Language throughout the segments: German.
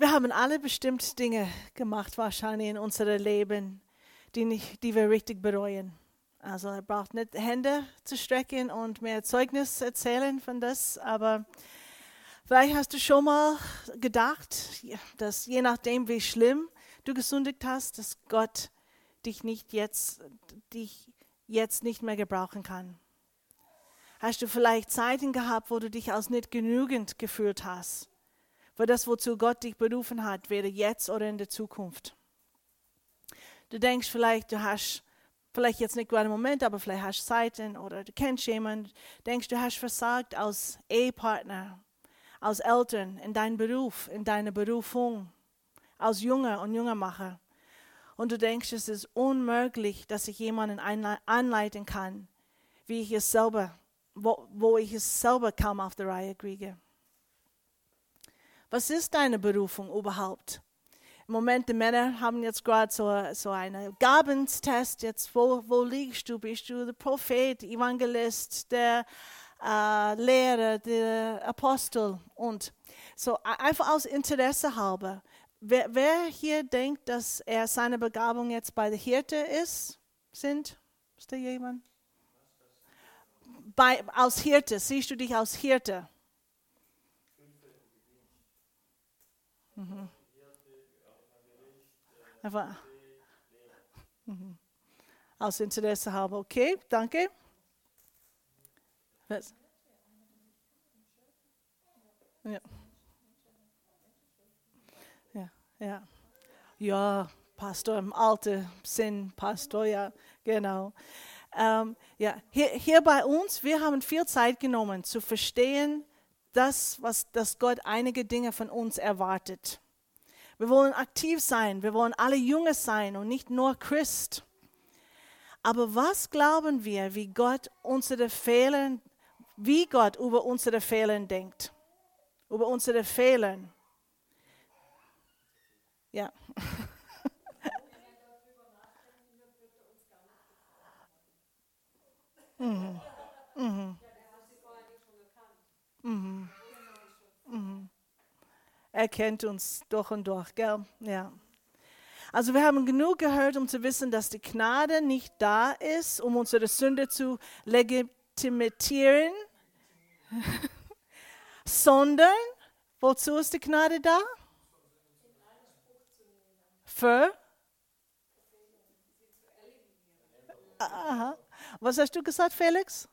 Wir haben alle bestimmt Dinge gemacht, wahrscheinlich in unserem Leben, die wir richtig bereuen. Also er braucht nicht Hände zu strecken und mehr Zeugnis erzählen von das, aber vielleicht hast du schon mal gedacht, dass je nachdem, wie schlimm du gesündigt hast, dass Gott dich jetzt nicht mehr gebrauchen kann. Hast du vielleicht Zeiten gehabt, wo du dich als nicht genügend gefühlt hast, für das, wozu Gott dich berufen hat, weder jetzt oder in der Zukunft. Du denkst vielleicht, du hast, vielleicht jetzt nicht gerade im Moment, aber vielleicht hast du Zeiten oder du kennst jemanden, denkst, du hast versagt als Ehepartner, als Eltern, in deinem Beruf, in deiner Berufung, als Junge und Jüngermacher. Und du denkst, es ist unmöglich, dass ich jemanden anleiten kann, wie ich es selber, wo ich es selber kaum auf die Reihe kriege. Was ist deine Berufung überhaupt? Im Moment, die Männer haben jetzt gerade so einen Gabenstest. Jetzt, wo liegst du? Bist du der Prophet, Evangelist, der Lehrer, der Apostel? Und so einfach aus Interesse halber. Wer hier denkt, dass er seine Begabung jetzt bei der Hirte ist? Ist da jemand? Als Hirte, siehst du dich als Hirte? Mhm. Einfach. Mhm. Aus Interesse halber, okay, danke. Was? Ja. Ja. Ja, Pastor im alten Sinn, Pastor, ja, genau. Ja, hier bei uns, wir haben viel Zeit genommen, zu verstehen, dass Gott einige Dinge von uns erwartet. Wir wollen aktiv sein, wir wollen alle Junge sein und nicht nur Christ. Aber was glauben wir, wie Gott über unsere Fehler denkt? Über unsere Fehler. Ja. Mhm. Mhm. Mhm. Mhm. Er kennt uns durch und durch, gell? Ja. Also wir haben genug gehört, um zu wissen, dass die Gnade nicht da ist, um unsere Sünde zu legitimieren, sondern, wozu ist die Gnade da? Für? Aha. Was hast du gesagt, Felix?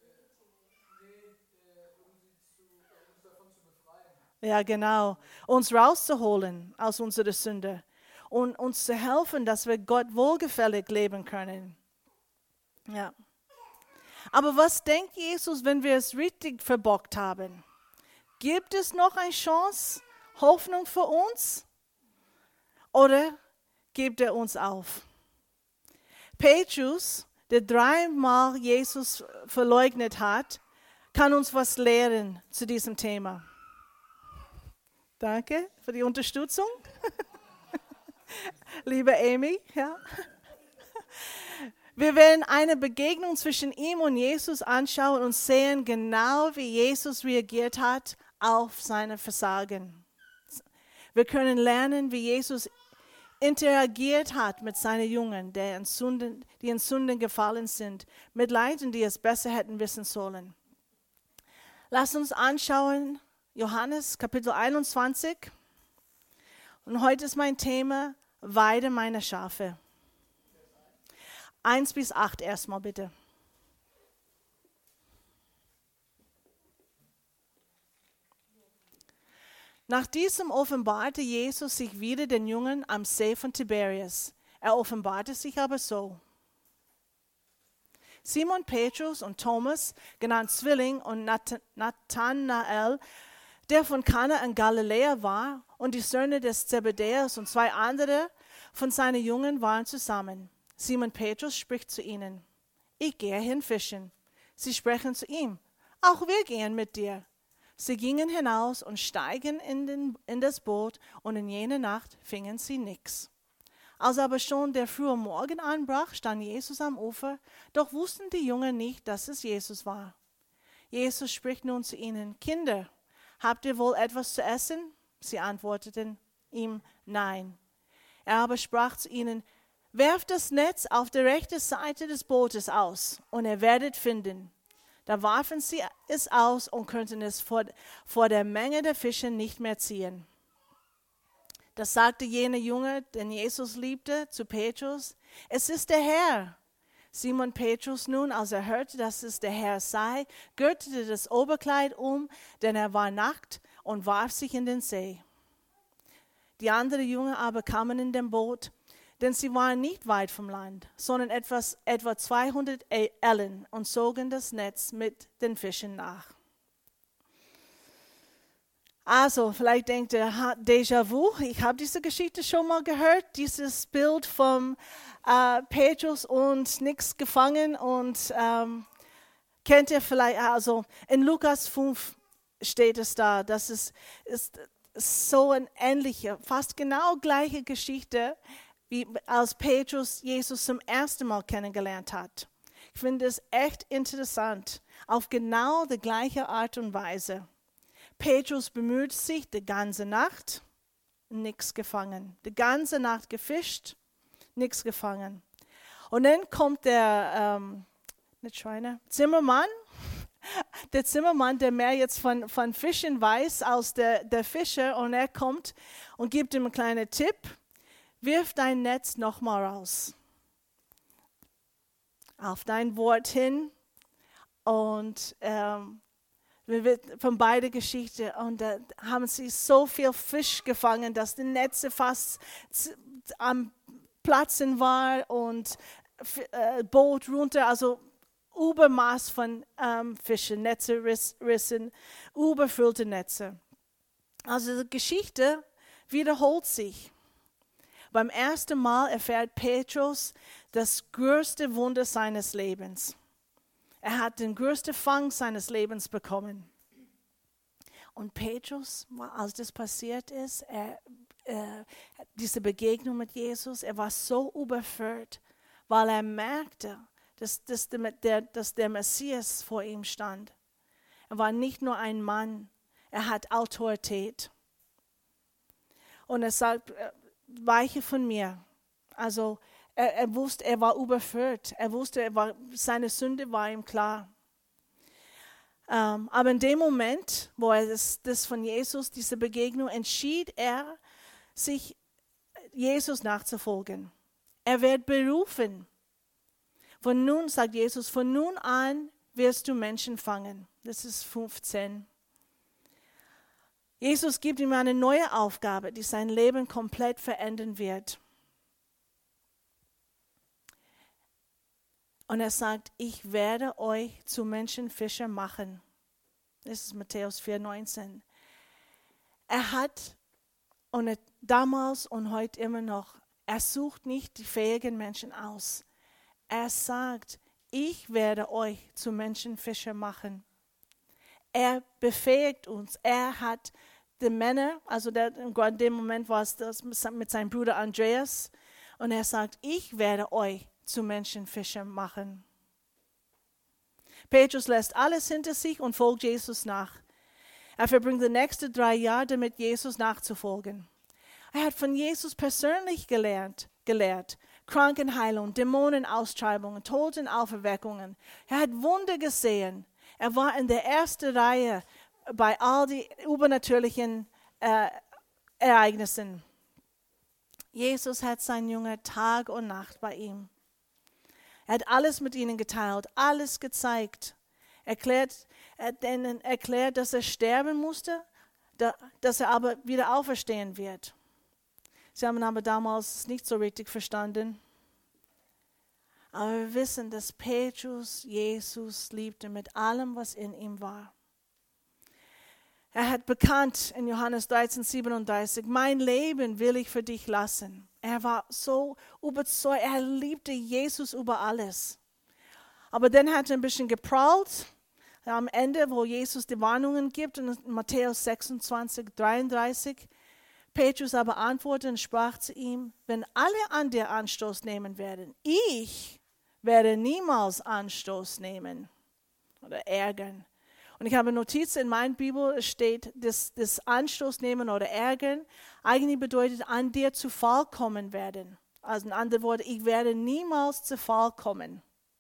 Ja, genau. Uns rauszuholen aus unserer Sünde und uns zu helfen, dass wir Gott wohlgefällig leben können. Ja. Aber was denkt Jesus, wenn wir es richtig verbockt haben? Gibt es noch eine Chance, Hoffnung für uns? Oder gibt er uns auf? Petrus, der 3-mal Jesus verleugnet hat, kann uns was lehren zu diesem Thema. Danke für die Unterstützung. Liebe Amy, ja. Wir werden eine Begegnung zwischen ihm und Jesus anschauen und sehen genau, wie Jesus reagiert hat auf seine Versagen. Wir können lernen, wie Jesus interagiert hat mit seinen Jungen, die in Sünden gefallen sind, mit Leuten, die es besser hätten wissen sollen. Lass uns anschauen, Johannes Kapitel 21. Und heute ist mein Thema, Weide meine Schafe. 1-8 erstmal bitte. Nach diesem offenbarte Jesus sich wieder den Jungen am See von Tiberias. Er offenbarte sich aber so. Simon Petrus und Thomas, genannt Zwilling, und Nathanael, der von Kana in Galiläa war, und die Söhne des Zebedäus und 2 andere von seinen Jungen waren zusammen. Simon Petrus spricht zu ihnen: Ich gehe hin fischen. Sie sprechen zu ihm: Auch wir gehen mit dir. Sie gingen hinaus und steigen in das Boot, und in jener Nacht fingen sie nichts. Als aber schon der frühe Morgen anbrach, stand Jesus am Ufer, doch wussten die Jungen nicht, dass es Jesus war. Jesus spricht nun zu ihnen: Kinder, habt ihr wohl etwas zu essen? Sie antworteten: ihm nein. Er aber sprach zu ihnen, werft das Netz auf der rechten Seite des Bootes aus und ihr werdet finden. Da warfen sie es aus und konnten es vor der Menge der Fische nicht mehr ziehen. Das sagte jener Junge, den Jesus liebte, zu Petrus, es ist der Herr. Simon Petrus nun, als er hörte, dass es der Herr sei, gürtete das Oberkleid um, denn er war nackt, und warf sich in den See. Die anderen Jünger aber kamen in dem Boot, denn sie waren nicht weit vom Land, sondern etwa 200 Ellen und zogen das Netz mit den Fischen nach. Also, vielleicht denkt ihr, Déjà-vu, ich habe diese Geschichte schon mal gehört, dieses Bild vom Petrus und nichts gefangen. Und kennt ihr vielleicht, also in Lukas 5 steht es da, dass es ist so eine ähnliche, fast genau gleiche Geschichte, wie als Petrus Jesus zum ersten Mal kennengelernt hat. Ich finde es echt interessant, auf genau die gleiche Art und Weise. Petrus bemüht sich die ganze Nacht, nichts gefangen. Die ganze Nacht gefischt, nichts gefangen. Und dann kommt der Zimmermann, der mehr jetzt von Fischen weiß als der Fischer. Und er kommt und gibt ihm einen kleinen Tipp. Wirf dein Netz nochmal raus. Auf dein Wort hin. Und von beiden Geschichten. Und da haben sie so viel Fisch gefangen, dass die Netze fast am Platzen waren und Boot runter. Also Übermaß von Fischen, Netze rissen, überfüllte Netze. Also die Geschichte wiederholt sich. Beim ersten Mal erfährt Petrus das größte Wunder seines Lebens. Er hat den größten Fang seines Lebens bekommen. Und Petrus, als das passiert ist, diese Begegnung mit Jesus, er war so überführt, weil er merkte, dass der Messias vor ihm stand. Er war nicht nur ein Mann, er hat Autorität. Und er sagt, weiche von mir. Also er wusste, er war überführt. Er wusste, seine Sünde war ihm klar. Aber in dem Moment, wo er das von Jesus, diese Begegnung, entschied er, sich Jesus nachzufolgen. Er wird berufen. Von nun, sagt Jesus, von nun an wirst du Menschen fangen. Das ist 15. Jesus gibt ihm eine neue Aufgabe, die sein Leben komplett verändern wird. Und er sagt, ich werde euch zu Menschenfischer machen. Das ist Matthäus 4,19. Er hat, und damals und heute immer noch, er sucht nicht die fähigen Menschen aus. Er sagt, ich werde euch zu Menschenfischer machen. Er befähigt uns. Er hat die Männer, also in dem Moment war es das mit seinem Bruder Andreas, und er sagt, ich werde euch zu Menschenfischern machen. Petrus lässt alles hinter sich und folgt Jesus nach. Er verbringt die nächsten 3 Jahre damit, Jesus nachzufolgen. Er hat von Jesus persönlich gelehrt, Krankenheilung, Dämonenaustreibungen, Totenauferweckungen. Er hat Wunder gesehen. Er war in der ersten Reihe bei all den übernatürlichen Ereignissen. Jesus hat seinen Jünger Tag und Nacht bei ihm. Er hat alles mit ihnen geteilt, alles gezeigt. Er hat ihnen erklärt, dass er sterben musste, dass er aber wieder auferstehen wird. Sie haben aber damals nicht so richtig verstanden. Aber wir wissen, dass Petrus Jesus liebte mit allem, was in ihm war. Er hat bekannt in Johannes 13,37, mein Leben will ich für dich lassen. Er war so überzeugt, er liebte Jesus über alles. Aber dann hat er ein bisschen geprahlt, am Ende, wo Jesus die Warnungen gibt, in Matthäus 26,33. Petrus aber antwortete und sprach zu ihm, wenn alle an dir Anstoß nehmen werden, ich werde niemals Anstoß nehmen oder ärgern. Und ich habe Notizen in meiner Bibel, es steht, das Anstoß nehmen oder ärgern, eigentlich bedeutet, an dir zu Fall kommen werden. Also in anderen Worten, ich werde niemals zu Fall kommen.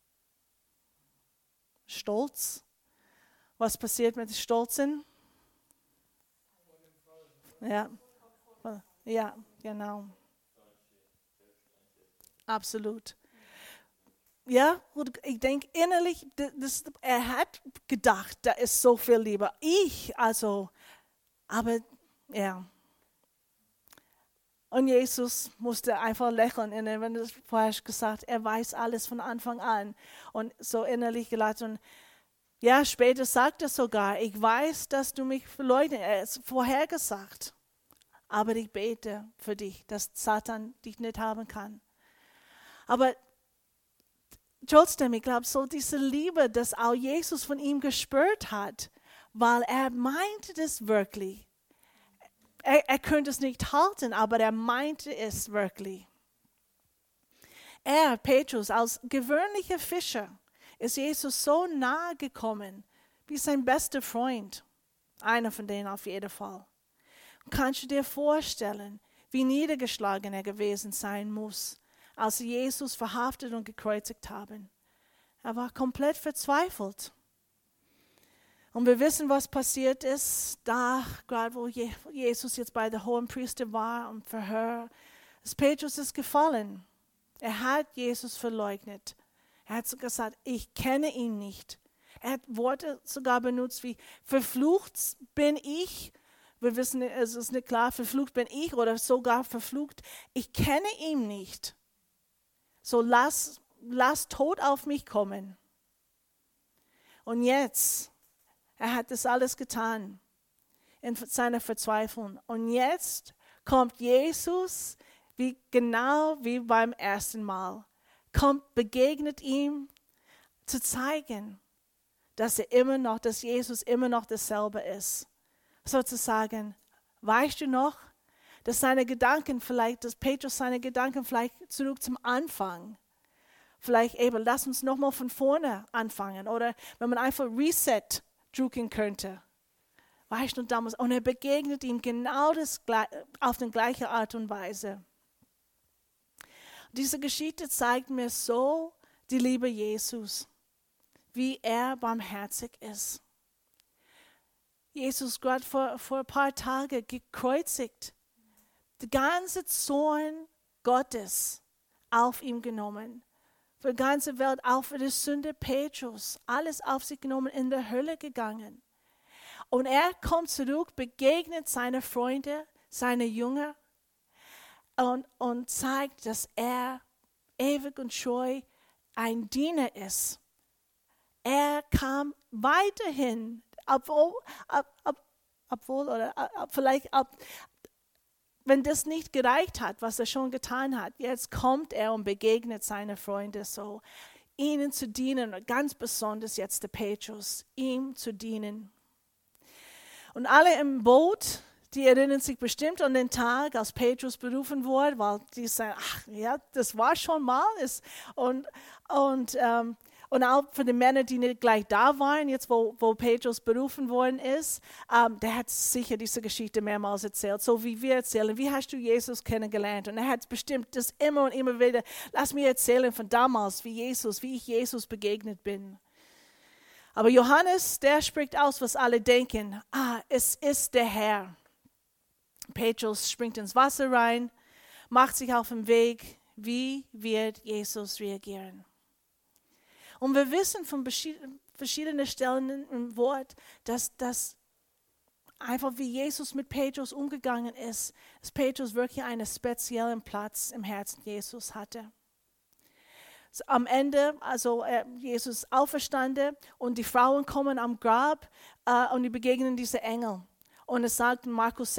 Stolz. Was passiert mit Stolzen? Ja, genau. Absolut. Ja, und ich denke innerlich, er hat gedacht, da ist so viel lieber. Aber ja. Und Jesus musste einfach lächeln, wenn du vorher gesagt, er weiß alles von Anfang an. Und so innerlich gelacht. Und ja, später sagt er sogar, ich weiß, dass du mich verleugnest. Er ist vorhergesagt. Aber ich bete für dich, dass Satan dich nicht haben kann. Aber trotzdem, ich glaube, so diese Liebe, dass auch Jesus von ihm gespürt hat, weil er meinte das wirklich. Er könnte es nicht halten, aber er meinte es wirklich. Petrus, als gewöhnlicher Fischer, ist Jesus so nahe gekommen, wie sein bester Freund. Einer von denen auf jeden Fall. Kannst du dir vorstellen, wie niedergeschlagen er gewesen sein muss, als sie Jesus verhaftet und gekreuzigt haben? Er war komplett verzweifelt. Und wir wissen, was passiert ist, da, gerade wo Jesus jetzt bei der Hohenpriester war und Verhör, ist Petrus ist gefallen. Er hat Jesus verleugnet. Er hat gesagt, ich kenne ihn nicht. Er hat Worte sogar benutzt wie, verflucht bin ich. Wir wissen, es ist nicht klar, verflucht bin ich oder sogar verflucht. Ich kenne ihn nicht. So lass Tod auf mich kommen. Und jetzt, er hat das alles getan in seiner Verzweiflung. Und jetzt kommt Jesus, genau wie beim ersten Mal, begegnet ihm, zu zeigen, dass Jesus immer noch dasselbe ist. Sozusagen, weißt du noch, dass Petrus seine Gedanken vielleicht zurück zum Anfang, vielleicht eben, lass uns nochmal von vorne anfangen, oder wenn man einfach Reset drücken könnte. Weißt du, damals, und er begegnet ihm genau auf die gleiche Art und Weise. Diese Geschichte zeigt mir so die Liebe Jesus, wie er barmherzig ist. Jesus gerade vor ein paar Tagen gekreuzigt, die ganze Zorn Gottes auf ihm genommen, für die ganze Welt, auch für die Sünde Petrus, alles auf sich genommen, in der Hölle gegangen. Und er kommt zurück, begegnet seine Freunde, seine Jünger und zeigt, dass er ewig und treu ein Diener ist. Er kam weiterhin, wenn das nicht gereicht hat, was er schon getan hat, jetzt kommt er und begegnet seine Freunde so, ihnen zu dienen, und ganz besonders jetzt der Petrus, ihm zu dienen. Und alle im Boot, die erinnern sich bestimmt an den Tag, als Petrus berufen wurde, weil die sagen, ach ja, das war schon mal. Und auch für die Männer, die nicht gleich da waren, jetzt wo Petrus berufen worden ist, der hat sicher diese Geschichte mehrmals erzählt, so wie wir erzählen. Wie hast du Jesus kennengelernt? Und er hat bestimmt das immer und immer wieder, lass mir erzählen von damals, wie ich Jesus begegnet bin. Aber Johannes, der spricht aus, was alle denken. Es ist der Herr. Petrus springt ins Wasser rein, macht sich auf den Weg. Wie wird Jesus reagieren? Und wir wissen von verschiedenen Stellen im Wort, dass einfach wie Jesus mit Petrus umgegangen ist, dass Petrus wirklich einen speziellen Platz im Herzen Jesus hatte. Am Ende, Jesus auferstanden und die Frauen kommen am Grab und die begegnen diese Engel. Und es sagt in Markus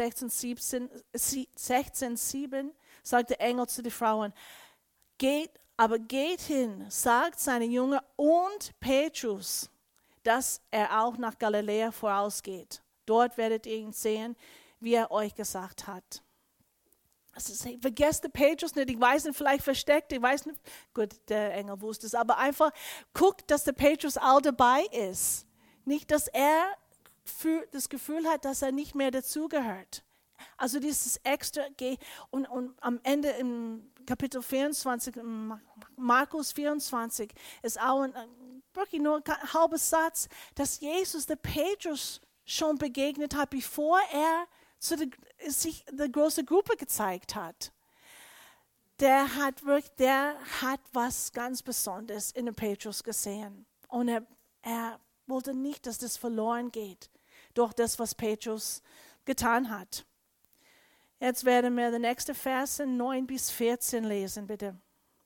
16,7, sagt der Engel zu den Frauen, geht hin, sagt seine Jünger und Petrus, dass er auch nach Galiläa vorausgeht. Dort werdet ihr ihn sehen, wie er euch gesagt hat. Also, vergesst Petrus nicht, ich weiß nicht, vielleicht versteckt, ich weiß nicht, gut, der Engel wusste es, aber einfach guckt, dass der Petrus auch dabei ist. Nicht, dass er das Gefühl hat, dass er nicht mehr dazugehört. Also dieses extra, und am Ende im Kapitel 24, Markus 24, ist auch wirklich nur ein halber Satz, dass Jesus der Petrus schon begegnet hat, bevor er sich der großen Gruppe gezeigt hat. Der hat was ganz Besonderes in dem Petrus gesehen. Und er wollte nicht, dass das verloren geht durch das, was Petrus getan hat. Jetzt werden wir die nächsten Verse 9 bis 14 lesen, bitte.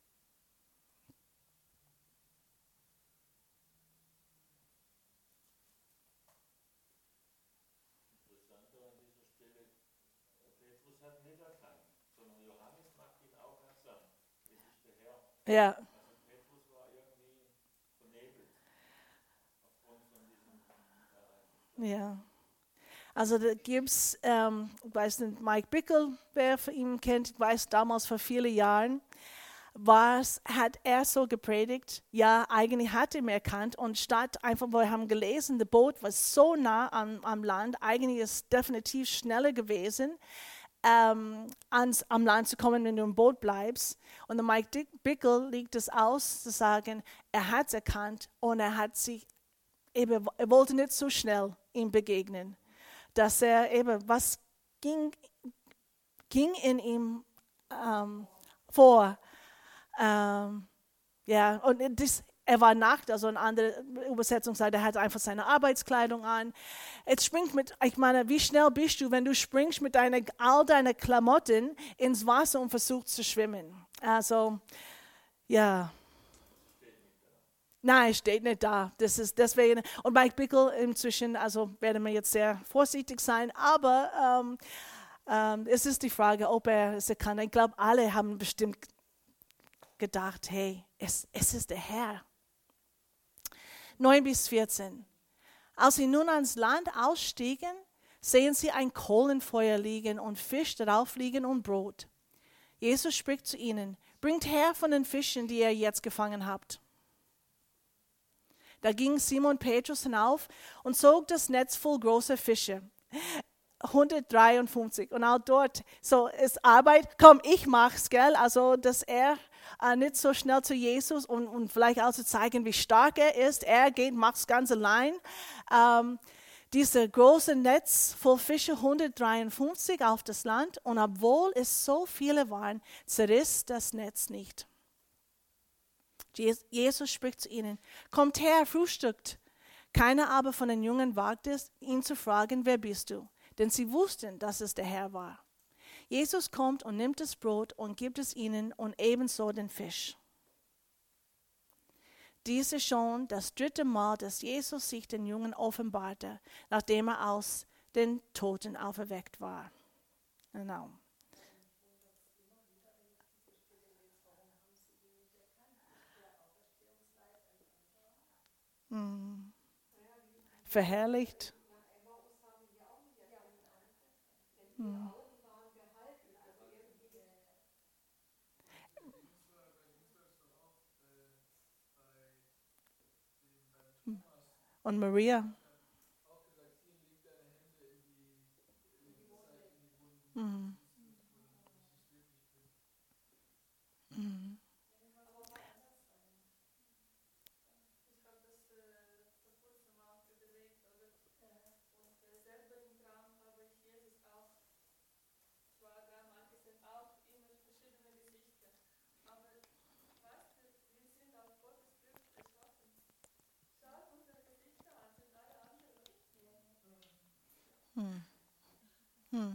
Interessant an dieser Stelle, Petrus hat nicht erkannt, sondern Johannes macht ihn aufmerksam. Es ist der Herr. Ja. Also Petrus war irgendwie vernebelt aufgrund von diesem Ereignis. Ja. Also da gibt es, ich weiß nicht, Mike Bickle, wer von ihm kennt, ich weiß, damals vor vielen Jahren, hat er so gepredigt, ja, eigentlich hat er ihn erkannt und statt einfach, wir haben gelesen, das Boot war so nah am Land, eigentlich ist es definitiv schneller gewesen, am Land zu kommen, wenn du im Boot bleibst. Und der Mike Bickle legt es aus, zu sagen, er hat es erkannt und er wollte nicht so schnell ihm begegnen. Dass er eben, was ging in ihm vor. Ja, und er war nackt, also eine andere Übersetzung sagt, er hatte einfach seine Arbeitskleidung an. Ich meine, wie schnell bist du, wenn du springst mit all deinen Klamotten ins Wasser und versuchst zu schwimmen? Also, ja. Nein, steht nicht da. Das ist deswegen. Und Mike Bickle inzwischen, also werden wir jetzt sehr vorsichtig sein, aber es ist die Frage, ob er es kann. Ich glaube, alle haben bestimmt gedacht, hey, es ist der Herr. 9 bis 14. Als sie nun ans Land ausstiegen, sehen sie ein Kohlenfeuer liegen und Fisch darauf liegen und Brot. Jesus spricht zu ihnen, bringt her von den Fischen, die ihr jetzt gefangen habt. Da ging Simon Petrus hinauf und zog das Netz voll großer Fische. 153. Und auch dort, so ist Arbeit, komm, ich mach's, gell? Also, dass er nicht so schnell zu Jesus und vielleicht auch zu zeigen, wie stark er ist. Er geht, macht's ganz allein. Dieser große Netz voll Fische, 153 auf das Land. Und obwohl es so viele waren, zerriss das Netz nicht. Jesus spricht zu ihnen, kommt her, frühstückt. Keiner aber von den Jungen wagte es, ihn zu fragen, wer bist du? Denn sie wussten, dass es der Herr war. Jesus kommt und nimmt das Brot und gibt es ihnen und ebenso den Fisch. Dies ist schon das 3. Mal, dass Jesus sich den Jungen offenbarte, nachdem er aus den Toten auferweckt war. Genau. Verherrlicht. Und Maria. Mhm. Mhm. Hm. Hm.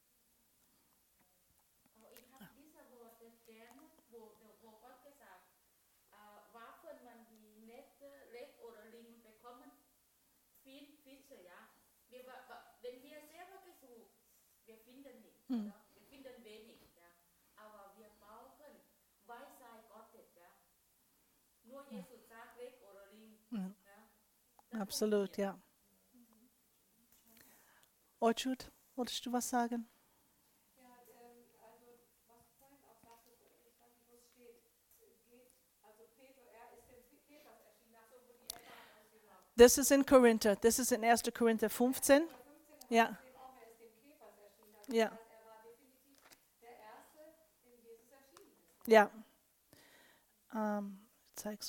Aber ich habe diese Worte gerne, wo Gott gesagt, Waffen man die Netze legt oder liegen bekommen, viel Fische, ja. Wenn wir selber gesucht, wir finden nicht, oder? Wir finden wenig, ja. Aber wir brauchen Weisheit Gottes, ja. Nur Jesus sagt, leg oder liegen, ja. Absolut, ja. Orchard, wolltest du was sagen? Ja, also was vorhin auch sagte, ich weiß nicht, wo es steht, also Peter, er ist dem Petrus erschienen, so wo die Eltern ausgesagt. Das ist in Korinther. Das ist in 1. Korinther 15. Ja. steht auch, er ist dem Kephas erschienen. Also Ja. das heißt, er war definitiv der Erste, dem Jesus erschienen ist. Ja. Ich zeig's.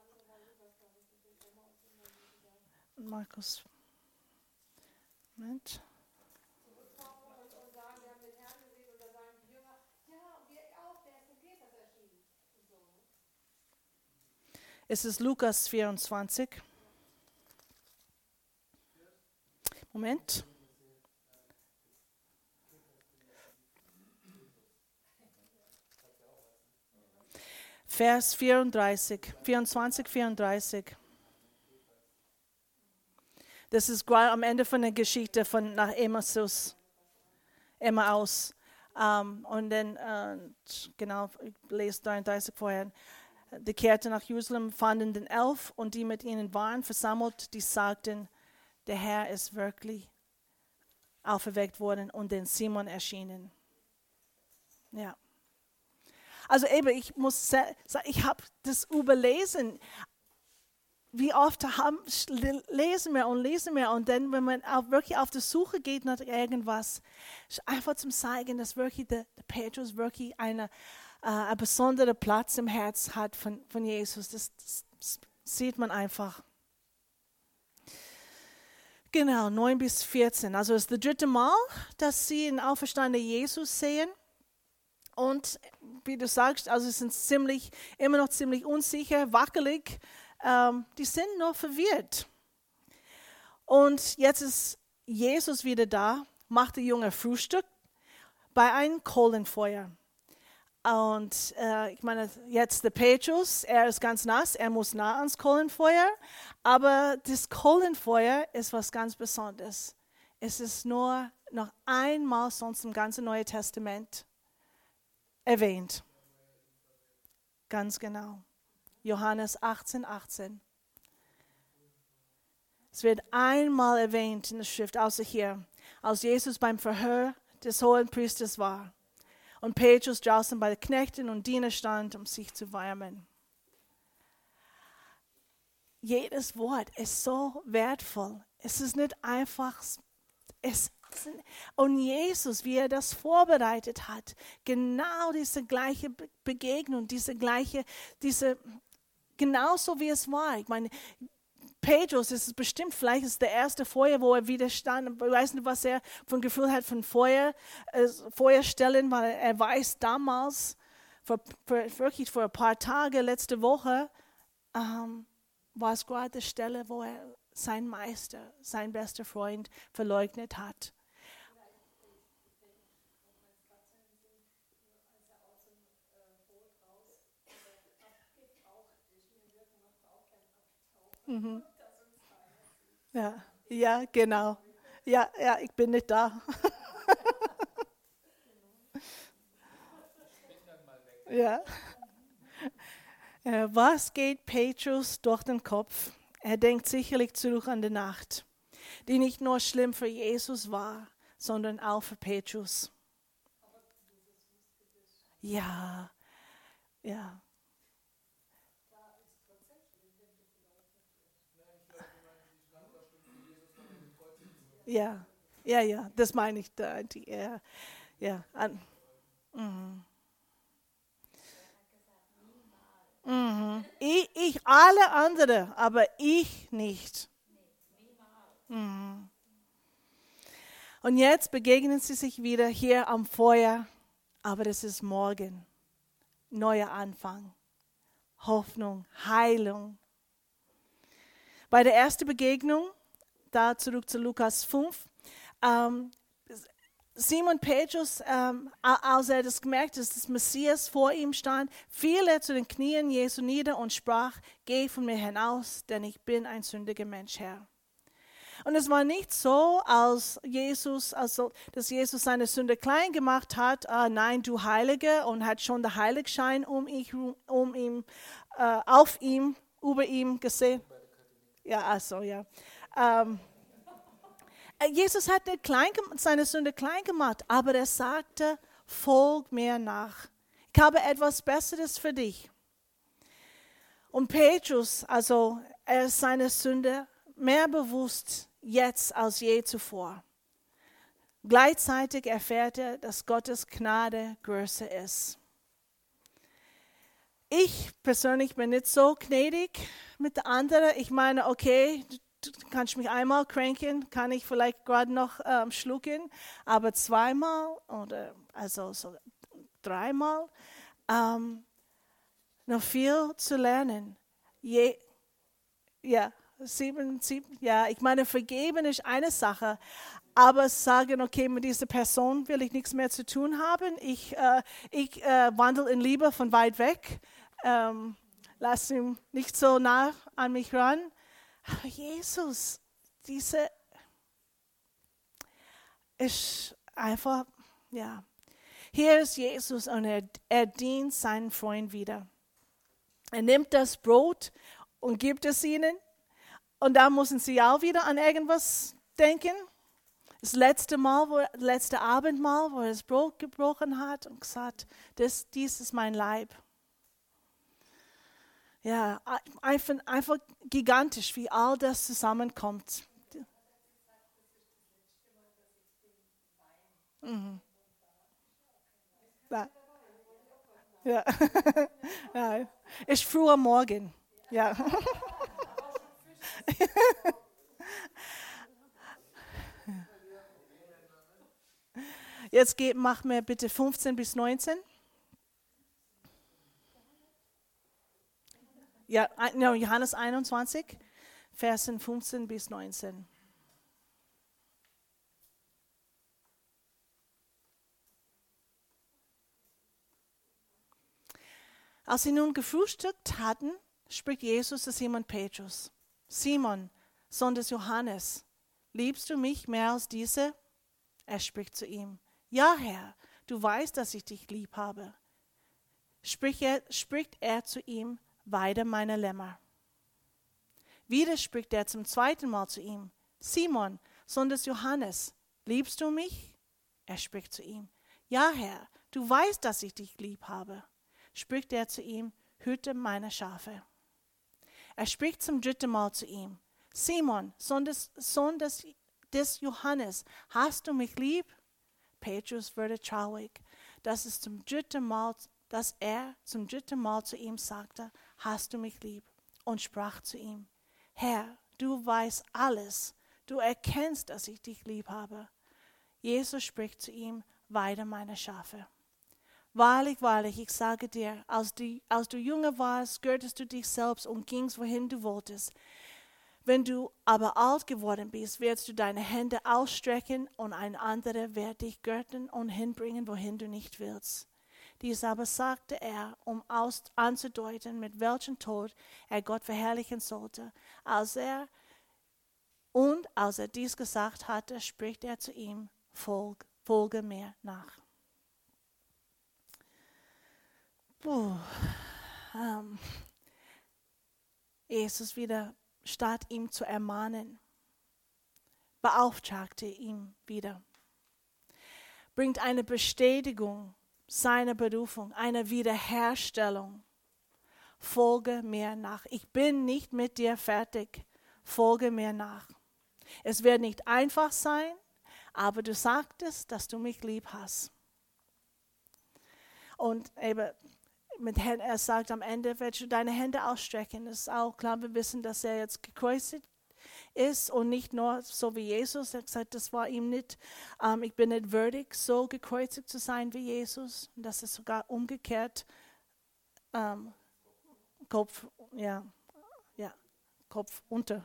Markus. Moment. Und sagen, wir haben den Herrn gesehen und da sagen die Jünger, ja, und wir auch, der ist dem Kephas erschienen. Und so. Es ist Lukas 24. Moment. Vers 34, 24, 34. Das ist gerade am Ende von der Geschichte von nach Emmaus. Und dann, genau, ich lese 33 vorher. Die kehrten nach Jerusalem, fanden den 11 und die mit ihnen waren versammelt, die sagten, der Herr ist wirklich auferweckt worden und den Simon erschienen. Ja. Also eben, ich muss sagen, ich habe das überlesen. Wie oft lesen wir und dann, wenn man auch wirklich auf die Suche geht nach irgendwas, ist einfach zum Zeigen, dass wirklich der Petrus wirklich einen besonderen Platz im Herz hat von Jesus. Das sieht man einfach. Genau, 9 bis 14. Also es ist das 3. Mal, dass sie den auferstandenen Jesus sehen. Und wie du sagst, also sie sind immer noch ziemlich unsicher, wackelig. Die sind noch verwirrt. Und jetzt ist Jesus wieder da, macht die Jünger Frühstück bei einem Kohlenfeuer. Und ich meine, jetzt der Petrus, er ist ganz nass, er muss nah ans Kohlenfeuer. Aber das Kohlenfeuer ist was ganz Besonderes. Es ist nur noch einmal sonst im ganzen Neuen Testament erwähnt. Ganz genau. Johannes 18, 18. Es wird einmal erwähnt in der Schrift, außer hier, als Jesus beim Verhör des Hohenpriesters war und Petrus draußen bei den Knechten und Dienern stand, um sich zu wärmen. Jedes Wort ist so wertvoll. Es ist nicht einfach, und Jesus, wie er das vorbereitet hat, genau diese gleiche Begegnung, genauso wie es war. Ich meine, Petrus ist bestimmt, vielleicht ist der erste Feuer, wo er wieder stand. Ich weiß nicht, was er von Gefühl hat von Feuerstellen, weil er weiß damals, wirklich vor ein paar Tagen, letzte Woche, war es gerade die Stelle, wo er seinen Meister, sein bester Freund verleugnet hat. Mhm. Ja, genau. Ja, ich bin nicht da. Ja. Was geht Petrus durch den Kopf? Er denkt sicherlich zurück an die Nacht, die nicht nur schlimm für Jesus war, sondern auch für Petrus. Ja. Ja, das meine ich. Ich alle andere, aber ich nicht. Und jetzt begegnen sie sich wieder hier am Feuer, aber das ist morgen. Neuer Anfang, Hoffnung, Heilung. Bei der ersten Begegnung, da zurück zu Lukas 5, Simon Petrus, als er das gemerkt hat, dass das Messias vor ihm stand, fiel er zu den Knien Jesu nieder und sprach, geh von mir hinaus, denn ich bin ein sündiger Mensch, Herr. Und es war nicht so, dass Jesus seine Sünde klein gemacht hat, nein, du Heilige, und hat schon den Heiligschein über ihm gesehen. Ja, Jesus hat nicht seine Sünde klein gemacht, aber er sagte, folg mir nach. Ich habe etwas Besseres für dich. Und Petrus, er ist seine Sünde mehr bewusst jetzt als je zuvor. Gleichzeitig erfährt er, dass Gottes Gnade größer ist. Ich persönlich bin nicht so gnädig mit den anderen. Ich meine, okay, du kannst mich einmal kränken, kann ich vielleicht gerade noch schlucken, aber zweimal oder also so dreimal, noch viel zu lernen. Sieben, ja, ich meine, vergeben ist eine Sache, aber sagen, okay, mit dieser Person will ich nichts mehr zu tun haben. Ich wandle in Liebe von weit weg. Lass ihn nicht so nah an mich ran. Aber Jesus, diese ist einfach, ja. Hier ist Jesus und er dient seinen Freund wieder. Er nimmt das Brot und gibt es ihnen. Und da müssen sie auch wieder an irgendwas denken. Das letzte Abendmahl, wo er das Brot gebrochen hat und gesagt, dies ist mein Leib. Ja, einfach gigantisch, wie all das zusammenkommt. Mhm. Ja. Ja. Ist früh am Morgen. Ja. Jetzt mach mir bitte 15 bis 19. Ja, Johannes 21, Versen 15 bis 19. Als sie nun gefrühstückt hatten, spricht Jesus zu Simon Petrus: Simon, Sohn des Johannes, liebst du mich mehr als diese? Er spricht zu ihm: Ja, Herr, du weißt, dass ich dich lieb habe. Spricht er zu ihm: Weide meine Lämmer. Wieder spricht er zum zweiten Mal zu ihm: Simon, Sohn des Johannes, liebst du mich? Er spricht zu ihm: Ja, Herr, du weißt, dass ich dich lieb habe. Spricht er zu ihm: Hüte meine Schafe. Er spricht zum dritten Mal zu ihm: Simon, Sohn des Johannes, hast du mich lieb? Petrus wurde traurig, dass er zum dritten Mal zu ihm sagte: Hast du mich lieb? Und sprach zu ihm: Herr, du weißt alles, du erkennst, dass ich dich lieb habe. Jesus spricht zu ihm: Weide meine Schafe. Wahrlich, wahrlich, ich sage dir, als du jünger warst, gürtest du dich selbst und gingst, wohin du wolltest. Wenn du aber alt geworden bist, wirst du deine Hände ausstrecken und ein anderer wird dich gürten und hinbringen, wohin du nicht willst. Dies aber sagte er, um anzudeuten, mit welchem Tod er Gott verherrlichen sollte. Als er dies gesagt hatte, spricht er zu ihm: Folge mir nach. Jesus wieder, statt ihm zu ermahnen, beauftragte ihn wieder. Bringt eine Bestätigung seiner Berufung, eine Wiederherstellung. Folge mir nach. Ich bin nicht mit dir fertig. Folge mir nach. Es wird nicht einfach sein, aber du sagtest, dass du mich lieb hast. Und eben, er sagt am Ende, wirst du deine Hände ausstrecken. Das ist auch klar, wir wissen, dass er jetzt gekreuzigt ist und nicht nur so wie Jesus. Er hat gesagt, das war ihm nicht, ich bin nicht würdig, so gekreuzigt zu sein wie Jesus. Und das ist sogar umgekehrt, Kopf unter.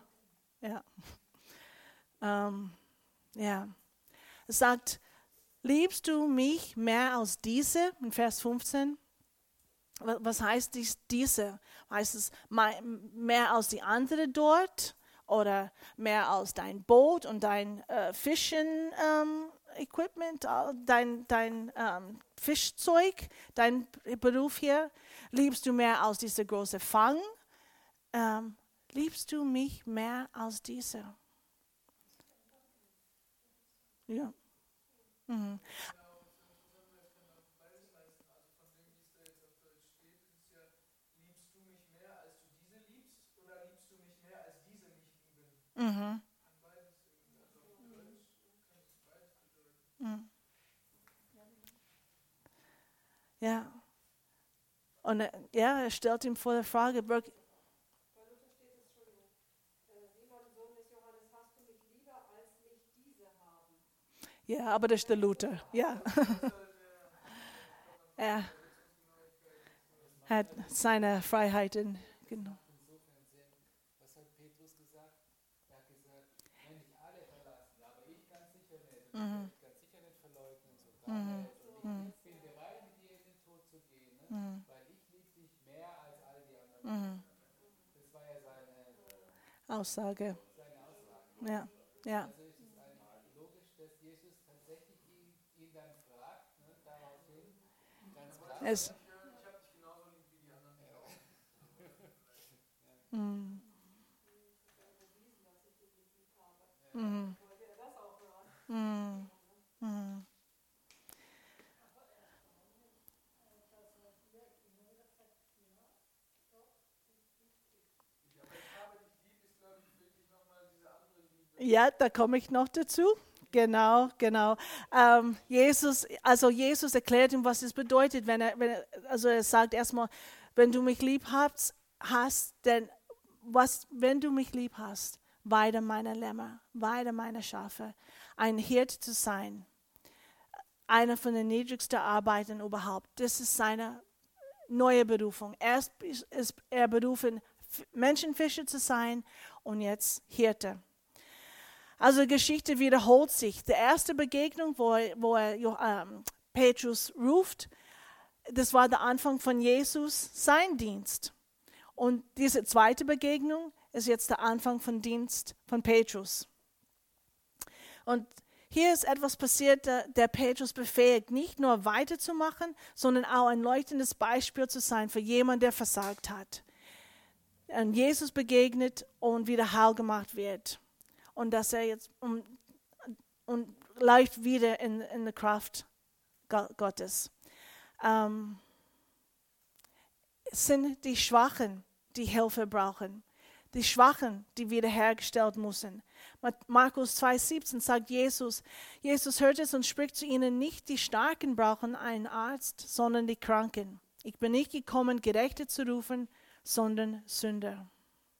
Ja. Es sagt, liebst du mich mehr als diese? In Vers 15. Was heißt diese? Heißt es mehr als die andere dort? Oder mehr als dein Boot und dein Fischen-Equipment, dein Fischzeug, dein Beruf hier? Liebst du mehr als dieser große Fang? Liebst du mich mehr als dieser? Ja. Mhm. Ja. Und er stellt ihm vor der Frage, Bei Luther steht es, Entschuldigung, Simon, Sohn des Johannes, hast du mich lieber, als mich diese haben? ja, aber das ist der Luther, ja. Er hat seine Freiheiten genommen. Insofern Sinn. Was hat Petrus gesagt? Er hat gesagt, wenn dich alle verlassen, aber ich ganz sicher nicht. Und ich werde ganz sicher nicht verleugnen, sogar nicht. Und ich bin bereit, mit dir in den Tod zu gehen, ne? Weil ich liebe dich mehr als all die anderen. Das war ja seine Aussage. Ja, ja. Also ist es eigentlich logisch, dass Jesus tatsächlich ihn dann fragt, ne? Daraufhin, ganz klar. Es, Ich habe dich genauso lieb wie die anderen. Ja, da komme ich noch dazu. Genau. Jesus erklärt ihm, was es bedeutet, also er sagt erstmal, wenn du mich lieb hast, denn wenn du mich lieb hast, weide meine Lämmer, weide meine Schafe, ein Hirte zu sein, einer von den niedrigsten Arbeitern überhaupt. Das ist seine neue Berufung. Erst ist er berufen, Menschenfischer zu sein und jetzt Hirte. Also die Geschichte wiederholt sich. Die erste Begegnung, wo er Petrus ruft, das war der Anfang von Jesus, sein Dienst. Und diese zweite Begegnung ist jetzt der Anfang von Dienst von Petrus. Und hier ist etwas passiert, der Petrus befähigt, nicht nur weiterzumachen, sondern auch ein leuchtendes Beispiel zu sein für jemanden, der versagt hat. Und Jesus begegnet und wieder heil gemacht wird. Und dass er jetzt und läuft wieder in der Kraft Gottes. Es sind die Schwachen, die Hilfe brauchen. Die Schwachen, die wiederhergestellt müssen. Markus 2,17 sagt Jesus hört es und spricht zu ihnen, nicht die Starken brauchen einen Arzt, sondern die Kranken. Ich bin nicht gekommen, Gerechte zu rufen, sondern Sünder.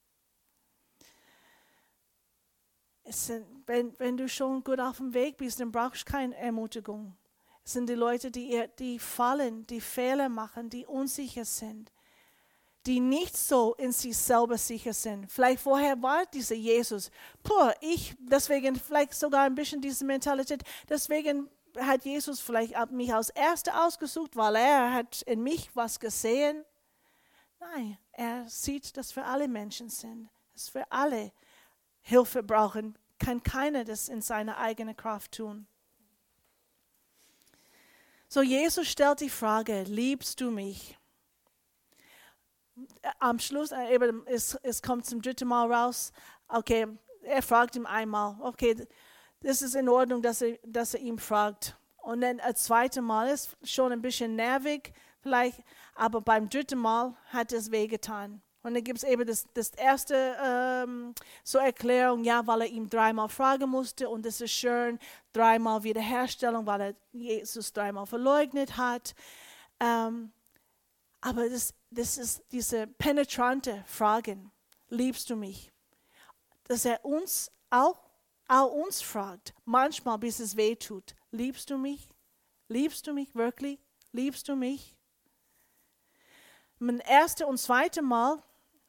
Wenn du schon gut auf dem Weg bist, dann brauchst du keine Ermutigung. Es sind die Leute, die fallen, die Fehler machen, die unsicher sind, die nicht so in sich selber sicher sind. Vielleicht vorher war dieser Jesus, deswegen vielleicht sogar ein bisschen diese Mentalität, deswegen hat Jesus vielleicht mich als Erster ausgesucht, weil er hat in mich was gesehen. Nein, er sieht, dass wir alle Menschen sind, dass wir alle Hilfe brauchen, kann keiner das in seiner eigenen Kraft tun. So, Jesus stellt die Frage, liebst du mich? Am Schluss, es kommt zum dritten Mal raus, okay, er fragt ihn einmal, okay, das ist in Ordnung, dass er ihn fragt. Und dann ein zweites Mal ist schon ein bisschen nervig, vielleicht, aber beim dritten Mal hat es wehgetan. Und dann gibt es eben das erste so Erklärung, ja, weil er ihm 3-mal fragen musste und das ist schön, 3-mal Wiederherstellung, weil er Jesus 3-mal verleugnet hat. Aber das ist diese penetrante Fragen, liebst du mich? Dass er uns auch uns fragt, manchmal bis es weh tut, liebst du mich? Liebst du mich wirklich? Liebst du mich? Mein erstes und zweites Mal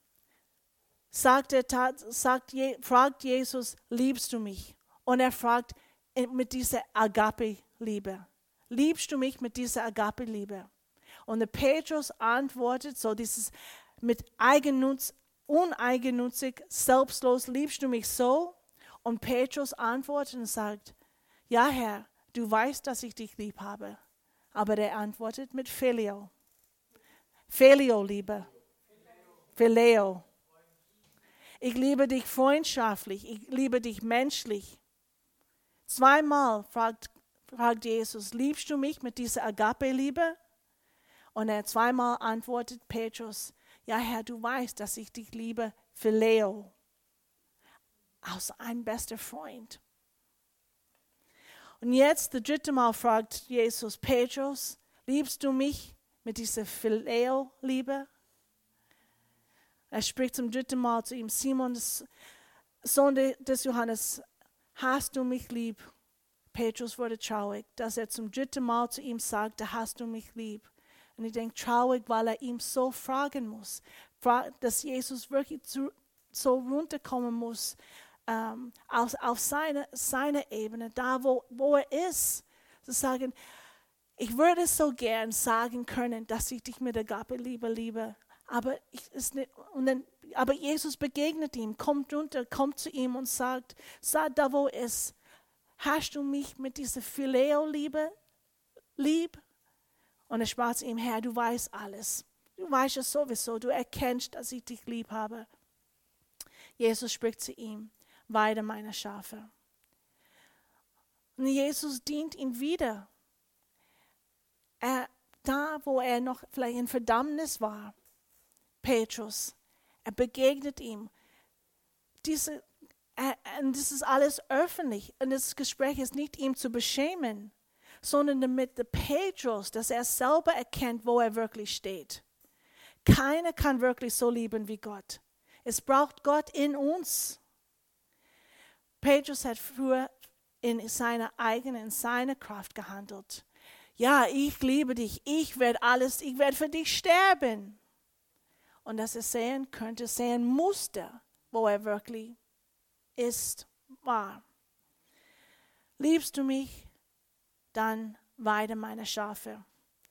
fragt Jesus, liebst du mich? Und er fragt mit dieser Agape-Liebe. Liebst du mich mit dieser Agape-Liebe? Und der Petrus antwortet so dieses mit uneigennützig, selbstlos, liebst du mich so? Und Petrus antwortet und sagt, ja Herr, du weißt, dass ich dich lieb habe. Aber er antwortet mit Phileo. Phileo-Liebe. Phileo. Ich liebe dich freundschaftlich, ich liebe dich menschlich. 2-mal fragt Jesus, liebst du mich mit dieser Agape-Liebe? Und er 2-mal antwortet Petrus, ja Herr, du weißt, dass ich dich liebe, Phileo. Als ein bester Freund. Und jetzt, das 3. Mal fragt Jesus, Petrus, liebst du mich mit dieser Phileo-Liebe? Er spricht zum dritten Mal zu ihm, Simon, Sohn des Johannes, hast du mich lieb? Petrus wurde traurig, dass er zum dritten Mal zu ihm sagte, hast du mich lieb? Und ich denke, traurig, weil er ihm so fragen muss, dass Jesus wirklich so runterkommen muss, auf seine Ebene, da wo er ist, zu sagen, ich würde so gern sagen können, dass ich dich mit Agape liebe, aber aber Jesus begegnet ihm, kommt runter, kommt zu ihm und sagt da wo er ist, hast du mich mit dieser Phileo-Liebe lieb? Und er sprach zu ihm, Herr, du weißt alles. Du weißt es sowieso, du erkennst, dass ich dich lieb habe. Jesus spricht zu ihm, weide meine Schafe. Und Jesus dient ihm wieder. Da, wo er noch vielleicht in Verdammnis war, Petrus, er begegnet ihm. Und das ist alles öffentlich. Und das Gespräch ist nicht ihm zu beschämen, sondern damit der Petrus, dass er selber erkennt, wo er wirklich steht. Keiner kann wirklich so lieben wie Gott. Es braucht Gott in uns. Petrus hat früher in seiner Kraft gehandelt. Ja, ich liebe dich, ich werde für dich sterben. Und dass er sehen musste, wo er wirklich war. Liebst du mich? Dann weide meine Schafe.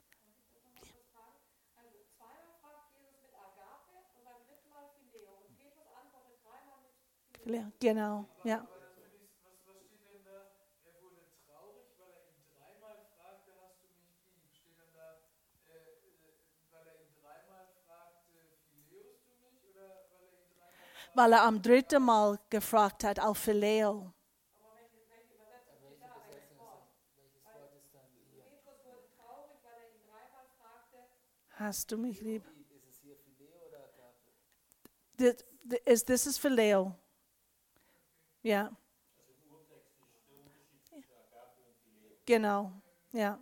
Also zweimal fragt Jesus mit Agape und beim dritten Mal Phileo. Und Petrus antwortet dreimal mit Phileo. Genau, ja. Aber das finde ich, was steht denn da? Er wurde traurig, weil er ihn dreimal fragte, hast du mich lieb? Steht dann da, weil er ihn dreimal fragte, phileust du mich? Oder weil er ihn dreimal fragte? Weil er am dritten Mal gefragt hat, auf Phileo. Aber welche Übersetzung steht da? Welches Wort? Welches Wort ist dann hier? Petrus wurde traurig, weil er ihn dreimal fragte. Hast du mich lieb? Ist es hier Phileo oder Agape? This is Phileo. Ja. Also im Urtext ist der Unterschied zwischen Agape und Phileo. Genau, ja.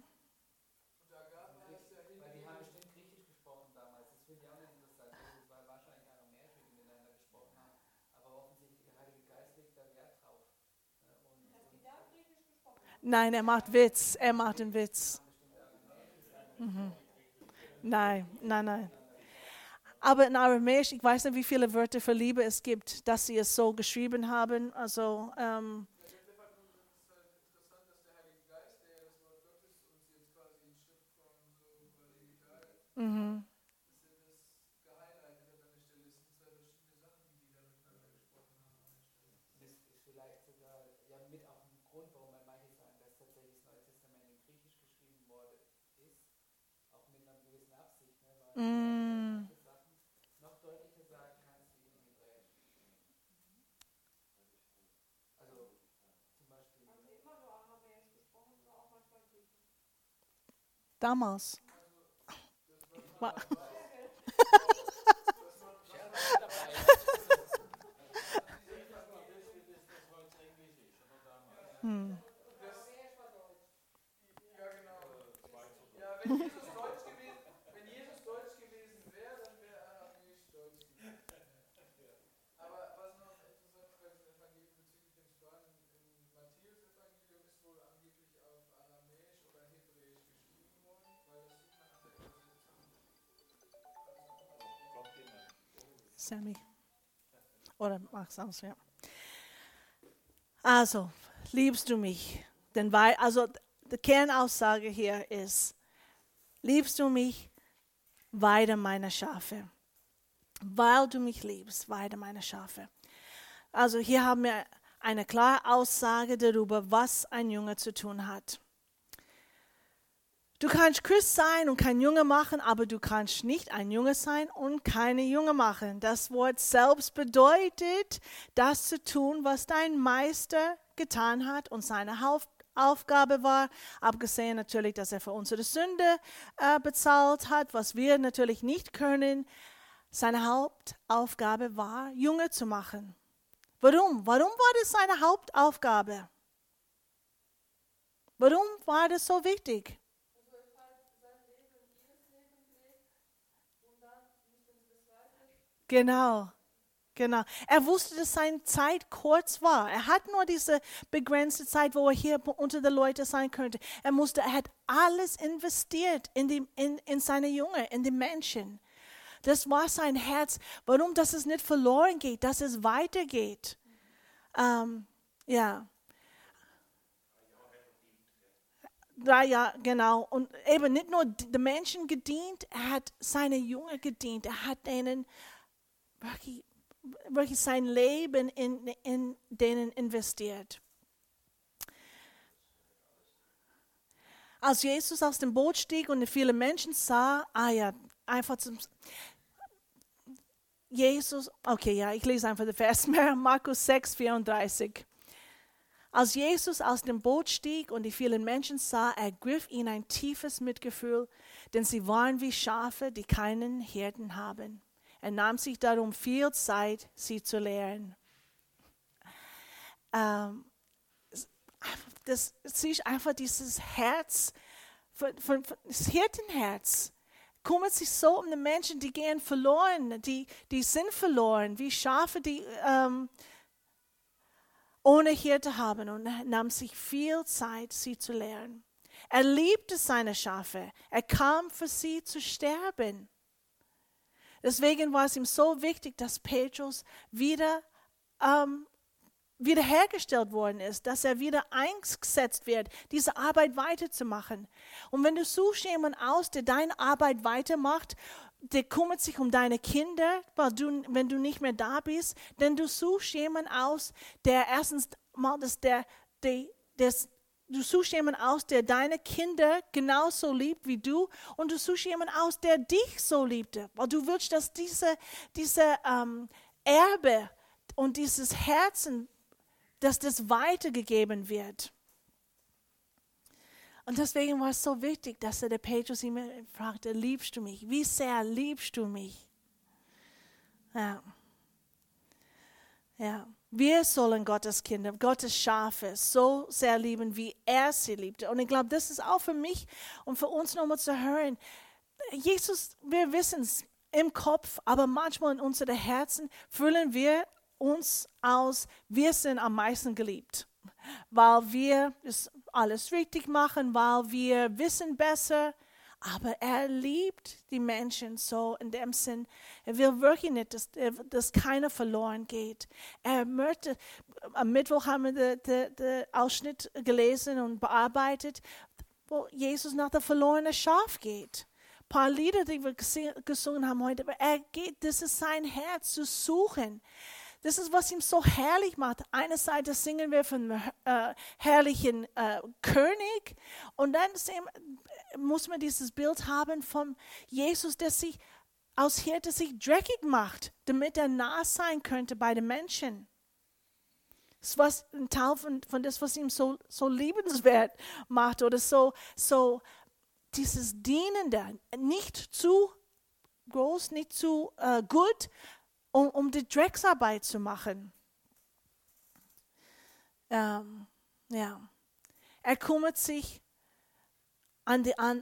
Weil die haben bestimmt Griechisch gesprochen damals. Das finde ich auch nicht interessant. Das war wahrscheinlich Aramäisch, wie die miteinander gesprochen haben. Aber offensichtlich der Heilige Geist legt da Wert drauf. Dass die da Griechisch gesprochen haben. Nein, er macht Witz. Er macht einen Witz. Nein. Aber in Aramäisch, ich weiß nicht, wie viele Wörter für Liebe es gibt, dass sie es so geschrieben haben. Also, interessant, dass der Heilige Geist, der ja das Wort Gottes uns jetzt quasi in Schriftform so digital, dass er das gehighlightet hat an der Stelle. Es sind zwei verschiedene Sachen, die da miteinander gesprochen haben an der Stelle. Das ist vielleicht sogar ja mit auch ein Grund, warum man manche sagen, dass tatsächlich das Neue Testament in Griechisch geschrieben worden ist, auch mit einer gewissen Absicht, ne? Weil Sachen noch deutlicher sagen kannst wie in Hebräisch. Also zum Beispiel. Haben sie immer nur Aramäisch gesprochen oder auch manchmal Griechisch? damals. Aramäisch war Deutsch. Ja, genau. Ja, wenn Jesus Deutsch gewesen wäre, dann wäre Aramäisch Deutsch gewesen. Aber was noch interessant ist bei diesem Evangelium bezüglich dem Steuern im Matthäus-Evangelium ist wohl angeblich auf Aramäisch oder Hebräisch geschrieben worden, weil das sieht man an der Übersetzung. Kommt jemand. Sammy. Oder mach's aus, ja. Also, liebst du mich? Denn die Kernaussage hier ist, liebst du mich, weide meine Schafe. Weil du mich liebst, weide meine Schafe. Also hier haben wir eine klare Aussage darüber, was ein Junge zu tun hat. Du kannst Christ sein und kein Junge machen, aber du kannst nicht ein Junge sein und keine Junge machen. Das Wort selbst bedeutet, das zu tun, was dein Meister getan hat und seine Aufgabe war, abgesehen natürlich, dass er für unsere Sünde bezahlt hat, was wir natürlich nicht können. Seine Hauptaufgabe war, Junge zu machen. Warum? Warum war das seine Hauptaufgabe? Warum war das so wichtig? Also es halt sein Leben, jedes Leben Genau. Er wusste, dass seine Zeit kurz war. Er hat nur diese begrenzte Zeit, wo er hier unter den Leuten sein könnte. Er hat alles investiert in seine Jünger, in die Menschen. Das war sein Herz. Warum? Dass es nicht verloren geht, dass es weitergeht. Ja. 3 Jahre, genau. Und eben nicht nur den Menschen gedient, er hat seine Jünger gedient. Er hat denen wirklich sein Leben in denen investiert. Als Jesus aus dem Boot stieg und viele Menschen sah, ich lese einfach den Vers mehr, Markus 6, 34. Als Jesus aus dem Boot stieg und die vielen Menschen sah, ergriff ihn ein tiefes Mitgefühl, denn sie waren wie Schafe, die keinen Hirten haben. Er nahm sich darum viel Zeit, sie zu lehren. Das ist einfach dieses Herz, das Hirtenherz. Kümmert sich so um die Menschen, die gehen verloren, die sind verloren, wie Schafe, die ohne Hirte haben, und er nahm sich viel Zeit, sie zu lehren. Er liebte seine Schafe. Er kam für sie zu sterben. Deswegen war es ihm so wichtig, dass Petrus wiederhergestellt worden ist, dass er wieder eingesetzt wird, diese Arbeit weiterzumachen. Und wenn du suchst jemanden aus, der deine Arbeit weitermacht, der kümmert sich um deine Kinder, wenn du nicht mehr da bist, denn du suchst jemanden aus, der erstens mal du suchst jemanden aus, der deine Kinder genauso liebt wie du, und du suchst jemanden aus, der dich so liebte, weil du willst, dass diese Erbe und dieses Herzen, dass das weitergegeben wird. Und deswegen war es so wichtig, dass der Petrus ihn fragte, liebst du mich? Wie sehr liebst du mich? Ja. Wir sollen Gottes Kinder, Gottes Schafe so sehr lieben, wie er sie liebte. Und ich glaube, das ist auch für mich und für uns nochmal zu hören. Jesus, wir wissen es im Kopf, aber manchmal in unseren Herzen fühlen wir uns aus, wir sind am meisten geliebt, weil wir alles richtig machen, weil wir wissen besser. Aber er liebt die Menschen so in dem Sinn. Er will wirklich nicht, dass keiner verloren geht. Er möchte, am Mittwoch haben wir den Ausschnitt gelesen und bearbeitet, wo Jesus nach dem verlorenen Schaf geht. Ein paar Lieder, die wir gesungen haben heute, aber das ist sein Herz zu suchen. Das ist, was ihm so herrlich macht. Einerseits singen wir von herrlichen König, und dann muss man dieses Bild haben von Jesus, der sich aus Hirte sich dreckig macht, damit er nah sein könnte bei den Menschen. Das ist was, ein Teil von das, was ihm so liebenswert macht, oder so dieses Dienende, nicht zu groß, nicht zu gut, um die Drecksarbeit zu machen. Er kümmert sich um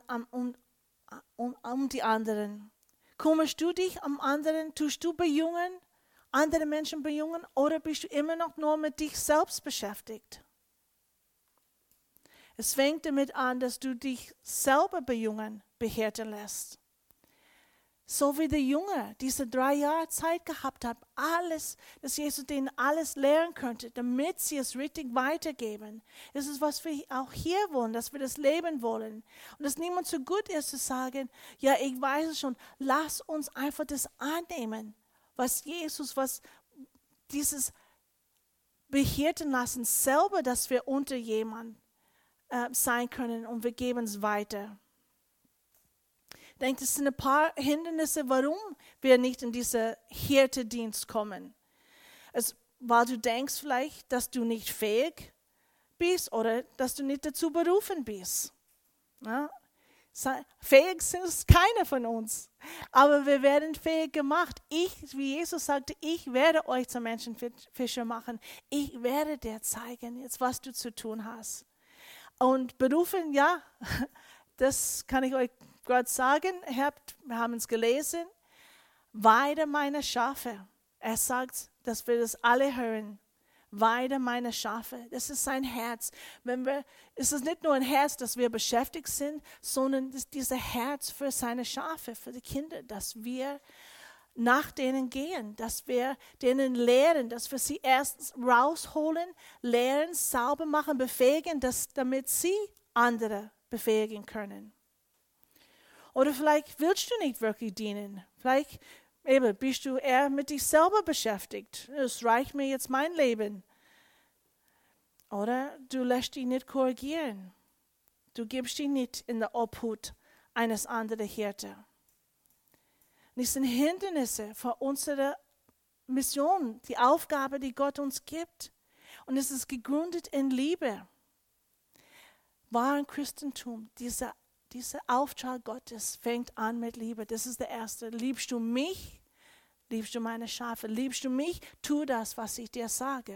die anderen. Kümmerst du dich um anderen? Tust du andere Menschen bejungen, oder bist du immer noch nur mit dich selbst beschäftigt? Es fängt damit an, dass du dich selber behirten lässt. So wie der Junge diese 3 Jahre Zeit gehabt hat, dass Jesus denen alles lehren könnte, damit sie es richtig weitergeben. Das ist, was wir auch hier wollen, dass wir das leben wollen. Und dass niemand so gut ist zu sagen, ja, ich weiß es schon, lass uns einfach das annehmen, was dieses behirten lassen, selber, dass wir unter jemand sein können, und wir geben es weiter. Ich denke, das sind ein paar Hindernisse, warum wir nicht in diesen Hirtendienst kommen. Weil du denkst vielleicht, dass du nicht fähig bist oder dass du nicht dazu berufen bist. Ja? Fähig ist keiner von uns, aber wir werden fähig gemacht. Wie Jesus sagte, ich werde euch zu Menschenfischer machen. Ich werde dir zeigen, jetzt was du zu tun hast. Und berufen, ja, das kann ich euch Gott sagen, wir haben es gelesen, Weide meine Schafe. Er sagt, dass wir das alle hören. Weide meine Schafe. Das ist sein Herz. Es ist nicht nur ein Herz, dass wir beschäftigt sind, sondern dieses Herz für seine Schafe, für die Kinder, dass wir nach denen gehen, dass wir denen lehren, dass wir sie erst rausholen, lehren, sauber machen, befähigen, damit sie andere befähigen können. Oder vielleicht willst du nicht wirklich dienen. Vielleicht bist du eher mit dich selber beschäftigt. Es reicht mir jetzt mein Leben. Oder du lässt dich nicht korrigieren. Du gibst dich nicht in der Obhut eines anderen Hirte. Das sind Hindernisse für unsere Mission, die Aufgabe, die Gott uns gibt. Und es ist gegründet in Liebe. Wahren Christentum, dieser Auftrag Gottes fängt an mit Liebe. Das ist der erste. Liebst du mich? Liebst du meine Schafe? Liebst du mich? Tu das, was ich dir sage.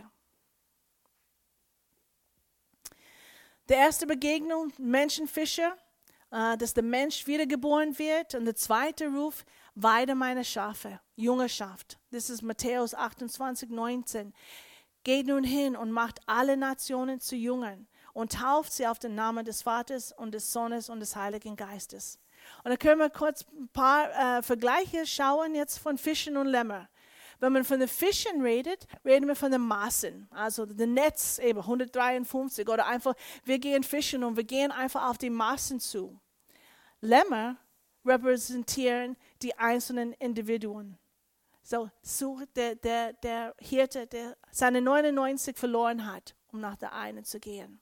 Die erste Begegnung, Menschenfischer, dass der Mensch wiedergeboren wird. Und der zweite Ruf, weide meine Schafe, Jüngerschaft. Das ist Matthäus 28, 19. Geht nun hin und macht alle Nationen zu Jüngern und tauft sie auf den Namen des Vaters und des Sohnes und des Heiligen Geistes. Und da können wir kurz ein paar Vergleiche schauen jetzt von Fischen und Lämmer. Wenn man von den Fischen redet, reden wir von den Maßen. Also das Netz eben 153 oder einfach, wir gehen fischen und wir gehen einfach auf die Maßen zu. Lämmer repräsentieren die einzelnen Individuen. So der Hirte, der seine 99 verloren hat, um nach der einen zu gehen.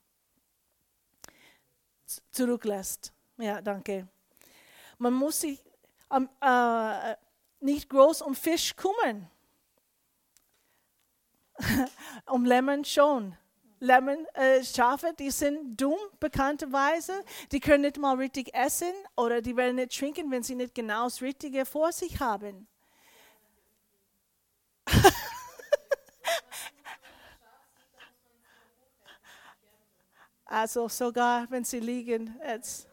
Zurücklässt. Ja, danke. Man muss sich nicht groß um Fisch kümmern. Um Lämmern schon. Schafe, die sind dumm, bekannterweise. Die können nicht mal richtig essen oder die werden nicht trinken, wenn sie nicht genau das Richtige vor sich haben. Also sogar, wenn sie liegen. Jetzt.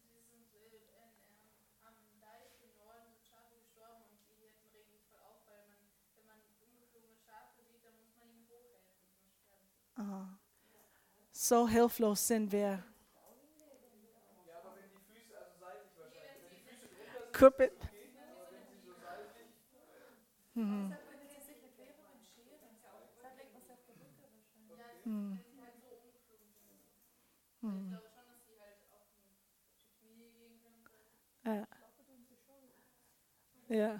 So hilflos sind wir. Ja, aber wenn die Füße, also seitlich wahrscheinlich, wenn die Füße drunter sind, Kuppel. okay, aber wenn sie so seitlich... Ja.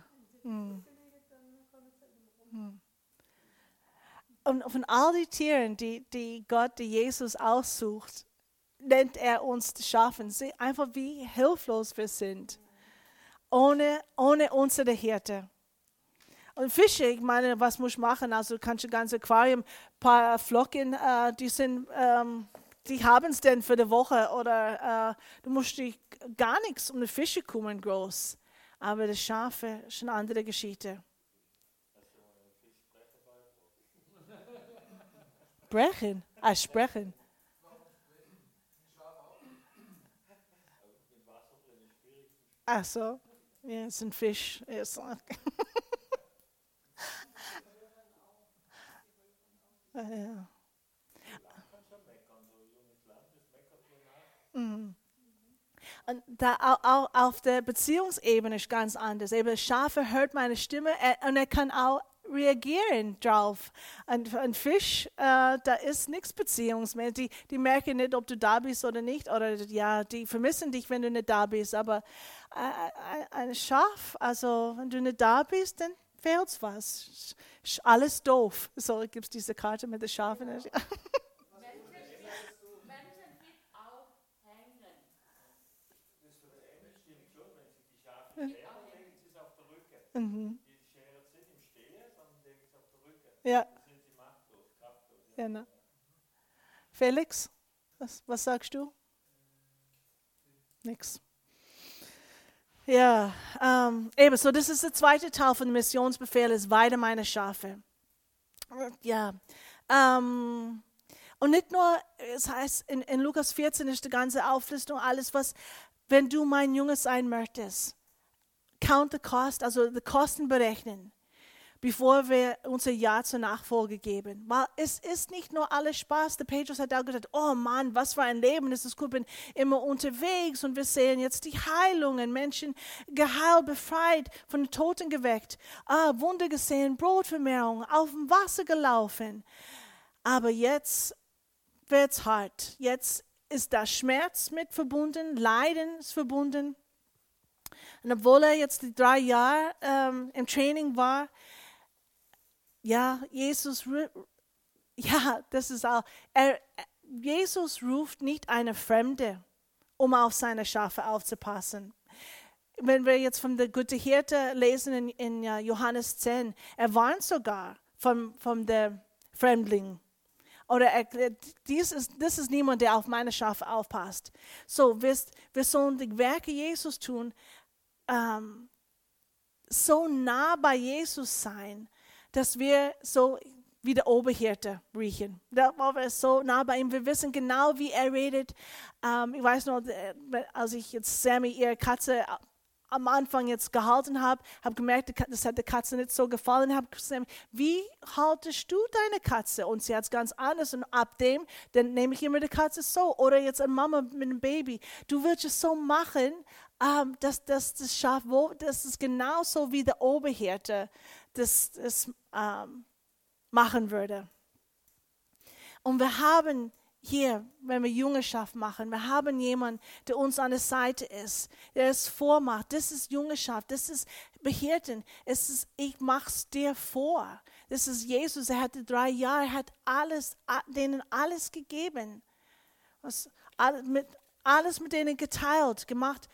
Und von all den Tieren, die Gott, die Jesus aussucht, nennt er uns die Schafen. Einfach wie hilflos wir sind. Ohne unsere Hirte. Und Fische, ich meine, was muss ich machen? Also du kannst ein ganzes Aquarium, ein paar Flocken, die haben es denn für die Woche. Oder du musst dich gar nichts um die Fische kümmern, groß. Aber die Schafe ist eine andere Geschichte. Brechen? Sprechen. Ach so. Ja, es ist ein Fisch. Ja. Und da auch auf der Beziehungsebene ist ganz anders. Eben Schafe hört meine Stimme und er kann auch reagieren drauf. Ein Fisch, da ist nichts beziehungsmäßig. Die merken nicht, ob du da bist oder nicht. Oder ja, die vermissen dich, wenn du nicht da bist. Aber ein Schaf, also wenn du nicht da bist, dann fehlt's was. Ist alles doof. So gibt es diese Karte mit den Schafen. Menschen wird auch hängen. Das stimmt schon, wenn sie die Schafe scheren, legen sie es auf den Rücken. Die scheren sie nicht im Stehen, sondern legen es auf den Rücken. Ja. Dann sind sie machtlos, kraftlos. Genau. Felix, was sagst du? Nix. Ja, ebenso, das ist der zweite Teil von dem Missionsbefehl, ist weide meine Schafe. Ja, und nicht nur, es heißt, in Lukas 14 ist die ganze Auflistung, alles was, wenn du mein Junge sein möchtest, count the cost, also die Kosten berechnen, bevor wir unser Ja zur Nachfolge geben. Weil es ist nicht nur alles Spaß. Der Petrus hat auch gesagt, oh Mann, was für ein Leben, das ist gut, bin immer unterwegs und wir sehen jetzt die Heilungen, Menschen geheilt, befreit, von den Toten geweckt, Wunder gesehen, Brotvermehrung, auf dem Wasser gelaufen. Aber jetzt wird's hart. Jetzt ist da Schmerz mit verbunden, Leiden ist verbunden. Und obwohl er jetzt die 3 Jahre im Training war, Jesus ruft nicht eine Fremde, um auf seine Schafe aufzupassen. Wenn wir jetzt von der gute Hirte lesen in Johannes 10, er warnt sogar von der Fremdling. Oder das ist niemand, der auf meine Schafe aufpasst. So, wir sollen die Werke Jesus tun, so nah bei Jesus sein, dass wir so wie der Oberhirte riechen. Da waren wir so nah bei ihm. Wir wissen genau, wie er redet. Ich weiß noch, als ich jetzt Sammy, ihre Katze, am Anfang jetzt gehalten habe gemerkt, das hat der Katze nicht so gefallen. Ich habe gesagt, wie haltest du deine Katze? Und sie hat es ganz anders. Und ab dem, dann nehme ich immer die Katze so. Oder jetzt eine Mama mit einem Baby. Du willst es so machen, dass das Schaf, das ist genauso wie der Oberhirte das machen würde. Und wir haben hier, wenn wir Jüngerschaft machen, wir haben jemanden, der uns an der Seite ist, der es vormacht. Das ist Jüngerschaft, das ist Behirten. Es ist, ich mach's dir vor. Das ist Jesus, er hatte 3 Jahre, er hat denen alles gegeben. Alles mit denen geteilt, gemacht,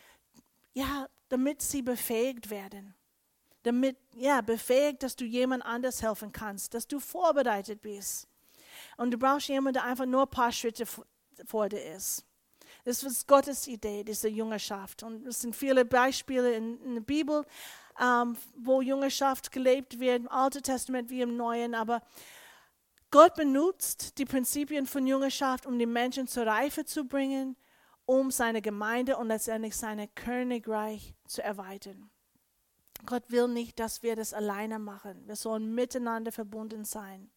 damit sie befähigt werden. Befähigt, dass du jemand anders helfen kannst, dass du vorbereitet bist. Und du brauchst jemanden, der einfach nur ein paar Schritte vor dir ist. Das ist Gottes Idee, diese Jüngerschaft. Und es sind viele Beispiele in der Bibel, wo Jüngerschaft gelebt wird, im Alten Testament wie im Neuen. Aber Gott benutzt die Prinzipien von Jüngerschaft, um die Menschen zur Reife zu bringen, um seine Gemeinde und letztendlich sein Königreich zu erweitern. Gott will nicht, dass wir das alleine machen. Wir sollen miteinander verbunden sein.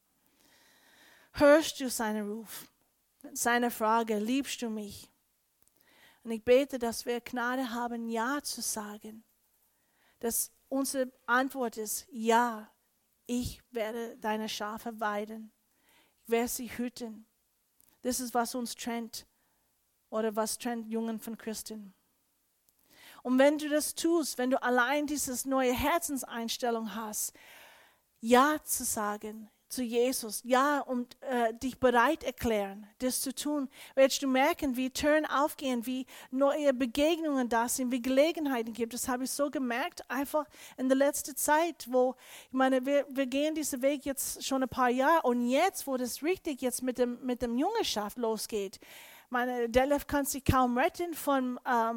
Hörst du seinen Ruf? Seine Frage, liebst du mich? Und ich bete, dass wir Gnade haben, Ja zu sagen. Dass unsere Antwort ist, ja, ich werde deine Schafe weiden. Ich werde sie hüten. Das ist, was uns trennt. Oder was trennt Jungen von Christen. Und wenn du das tust, wenn du allein diese neue Herzenseinstellung hast, Ja zu sagen zu Jesus, ja, und dich bereit erklären, das zu tun, wirst du merken, wie Türen aufgehen, wie neue Begegnungen da sind, wie Gelegenheiten gibt. Das habe ich so gemerkt, einfach in der letzten Zeit, wo, ich meine, wir gehen diesen Weg jetzt schon ein paar Jahre und jetzt, wo das richtig jetzt mit dem Jüngerschaft losgeht, Detlef kann sich kaum retten von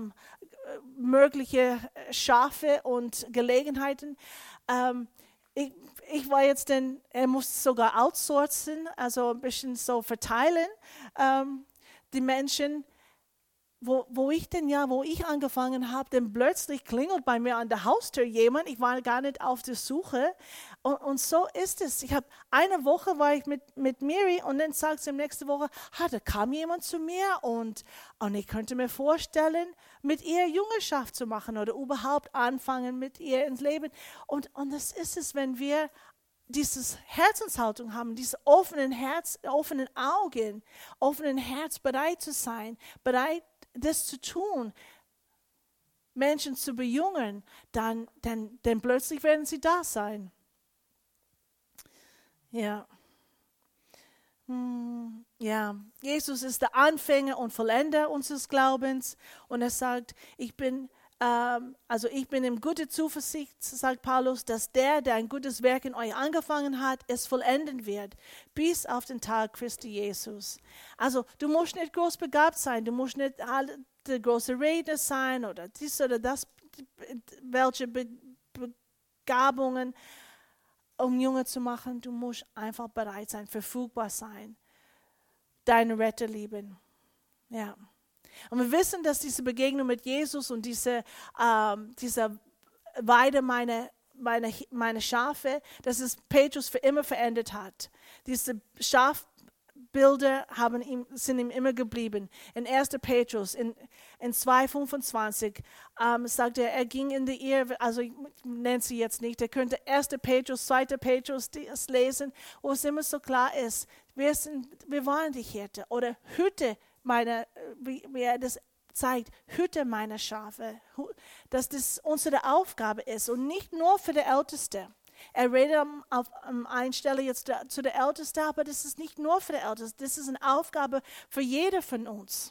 mögliche Schafe und Gelegenheiten. Ich war jetzt er muss sogar outsourcen, also ein bisschen so verteilen, die Menschen, wo ich angefangen habe, dann plötzlich klingelt bei mir an der Haustür jemand, ich war gar nicht auf der Suche und so ist es. Eine Woche war ich mit Miri und dann sagt sie nächste Woche, da kam jemand zu mir und ich könnte mir vorstellen, mit ihr Jüngerschaft zu machen oder überhaupt anfangen mit ihr ins Leben. Und das ist es, wenn wir diese Herzenshaltung haben, diese offenen Augen, offenen Herz, bereit zu sein, bereit das zu tun, Menschen zu bejungen, dann plötzlich werden sie da sein. Ja. Ja, Jesus ist der Anfänger und Vollender unseres Glaubens und er sagt, ich bin in guter Zuversicht, sagt Paulus, dass der ein gutes Werk in euch angefangen hat, es vollenden wird, bis auf den Tag Christi Jesus. Also du musst nicht groß begabt sein, du musst nicht der große Redner sein oder dies oder das, welche Begabungen, um Junge zu machen. Du musst einfach bereit sein, verfügbar sein, deinen Retter lieben. Ja. Und wir wissen, dass diese Begegnung mit Jesus und dieser weide meine Schafe, dass es Petrus für immer verändert hat. Diese Schafbilder sind ihm immer geblieben. In 1. Petrus, in 2,25 sagt er ging in die Irre, also ich nenne sie jetzt nicht, er könnte 1. Petrus, 2. Petrus lesen, wo es immer so klar ist, wir waren die Hirte oder Hütte wie er das zeigt, Hütte meiner Schafe, dass das unsere Aufgabe ist und nicht nur für die Älteste. Er redet auf einer Stelle jetzt zu der Ältesten, aber das ist nicht nur für die Ältesten, das ist eine Aufgabe für jeder von uns.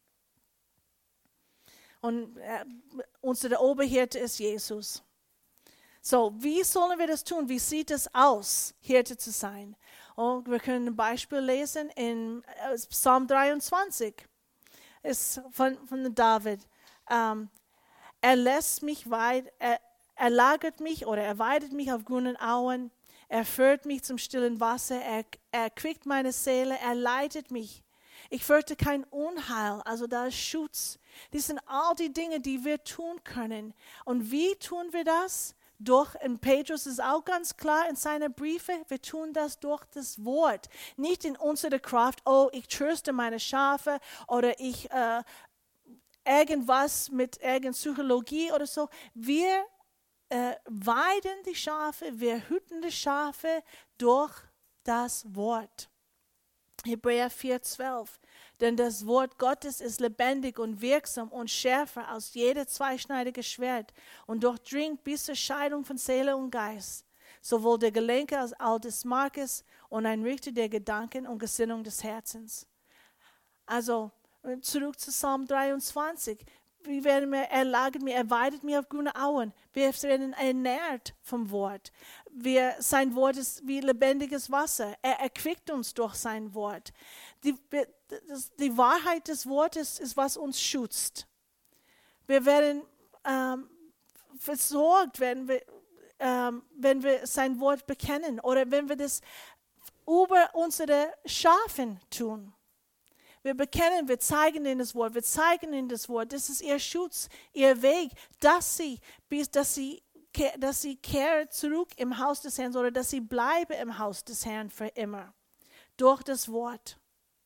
Und unser Oberhirte ist Jesus. So, wie sollen wir das tun? Wie sieht es aus, Hirte zu sein? Und wir können ein Beispiel lesen in Psalm 23. Ist von David. Er lässt mich er lagert mich oder er weidet mich auf grünen Auen. Er führt mich zum stillen Wasser. Er erquickt meine Seele. Er leitet mich. Ich fürchte kein Unheil, also da ist Schutz. Das sind all die Dinge, die wir tun können. Und wie tun wir das? In Petrus ist auch ganz klar in seinen Briefen, wir tun das durch das Wort. Nicht in unserer Kraft, ich tröste meine Schafe oder ich irgendwas mit irgendeiner Psychologie oder so. Wir weiden die Schafe, wir hüten die Schafe durch das Wort. Hebräer 4,12. Denn das Wort Gottes ist lebendig und wirksam und schärfer als jedes zweischneidige Schwert und durchdringt bis zur Scheidung von Seele und Geist, sowohl der Gelenke als auch des Markes und ein Richter der Gedanken und Gesinnung des Herzens. Also zurück zu Psalm 23. Er lagert mir, er weidet mir auf grüne Auen. Wir werden ernährt vom Wort. Sein Wort ist wie lebendiges Wasser. Er erquickt uns durch sein Wort. Die Wahrheit des Wortes ist, was uns schützt. Wir werden versorgt, wenn wir sein Wort bekennen oder wenn wir das über unsere Schafen tun. Wir bekennen, wir zeigen ihnen das Wort, das ist ihr Schutz, ihr Weg, dass sie kehren zurück im Haus des Herrn oder dass sie bleiben im Haus des Herrn für immer. Durch das Wort.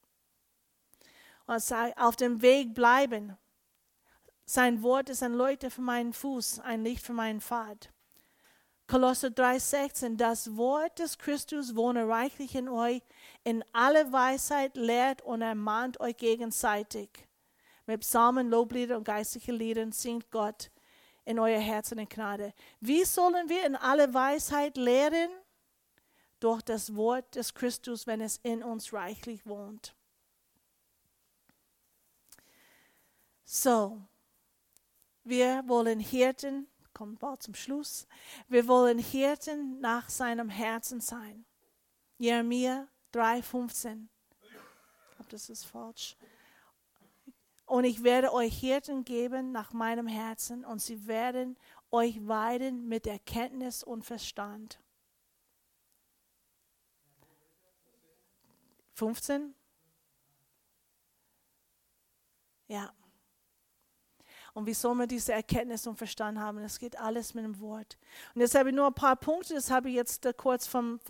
Und auf dem Weg bleiben. Sein Wort ist ein Leuchter für meinen Fuß, ein Licht für meinen Pfad. Kolosser 3,16, das Wort des Christus wohne reichlich in euch, in aller Weisheit lehrt und ermahnt euch gegenseitig. Mit Psalmen, Loblieder und geistlichen Liedern singt Gott in euer Herzen in Gnade. Wie sollen wir in aller Weisheit lehren? Durch das Wort des Christus, wenn es in uns reichlich wohnt. So, wir wollen Hirten, kommen bald zum Schluss. Wir wollen Hirten nach seinem Herzen sein. Jeremia 3,15. Ich glaube, das ist falsch. Und ich werde euch Hirten geben nach meinem Herzen und sie werden euch weiden mit Erkenntnis und Verstand. 15? Ja. Und wie soll man diese Erkenntnis und Verstand haben? Das geht alles mit dem Wort. Und jetzt habe ich nur ein paar Punkte, das habe ich jetzt kurz vom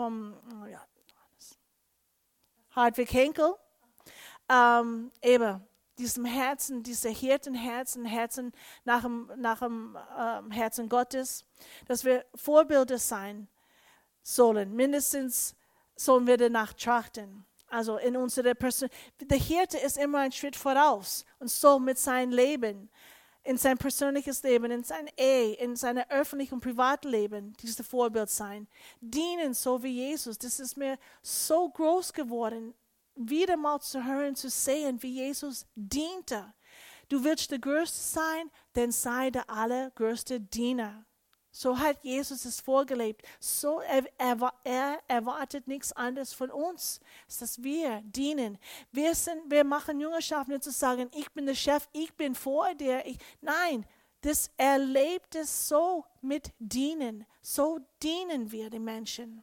Hartwig Henkel. Eben, diesem Herzen, diese Hirtenherzen nach dem Herzen Gottes, dass wir Vorbilder sein sollen. Mindestens sollen wir danach trachten. Also in unserer Person. Der Hirte ist immer einen Schritt voraus und so mit seinem Leben. In sein persönliches Leben, in seiner Ehe, in seinem öffentlichen und privaten Leben, dieses Vorbild sein. Dienen, so wie Jesus. Das ist mir so groß geworden, wieder mal zu hören, zu sehen, wie Jesus diente. Du willst der Größte sein, dann sei der allergrößte Diener. So hat Jesus es vorgelebt. So er erwartet nichts anderes von uns, dass wir dienen. Wir machen Jüngerschaft nicht zu sagen, ich bin der Chef, ich bin vor dir. Nein, er lebt es so mit Dienen. So dienen wir den Menschen.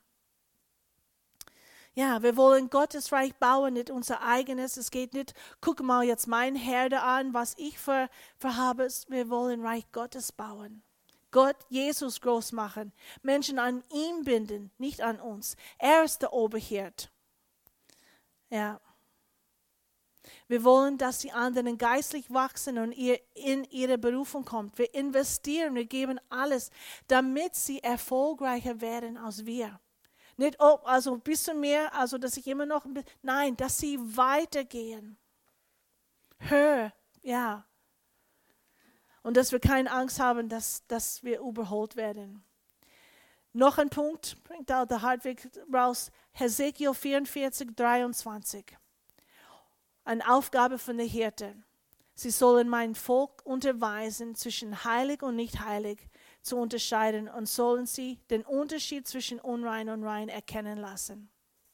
Ja, wir wollen Gottes Reich bauen, nicht unser eigenes. Es geht nicht, guck mal jetzt mein Herde an, was ich für habe. Wir wollen Reich Gottes bauen. Gott, Jesus groß machen. Menschen an ihm binden, nicht an uns. Er ist der Oberhirt. Ja. Wir wollen, dass die anderen geistlich wachsen und in ihre Berufung kommt. Wir investieren, wir geben alles, damit sie erfolgreicher werden als wir. Nicht, also ein bisschen mehr, also dass ich immer noch nein, dass sie weitergehen. Hör, ja. Und dass wir keine Angst haben, dass wir überholt werden. Noch ein Punkt, bringt auch der Hartwig raus, Hesekiel 44, 23. Eine Aufgabe von den Hirten. Sie sollen mein Volk unterweisen, zwischen heilig und nicht heilig zu unterscheiden und sollen sie den Unterschied zwischen unrein und rein erkennen lassen.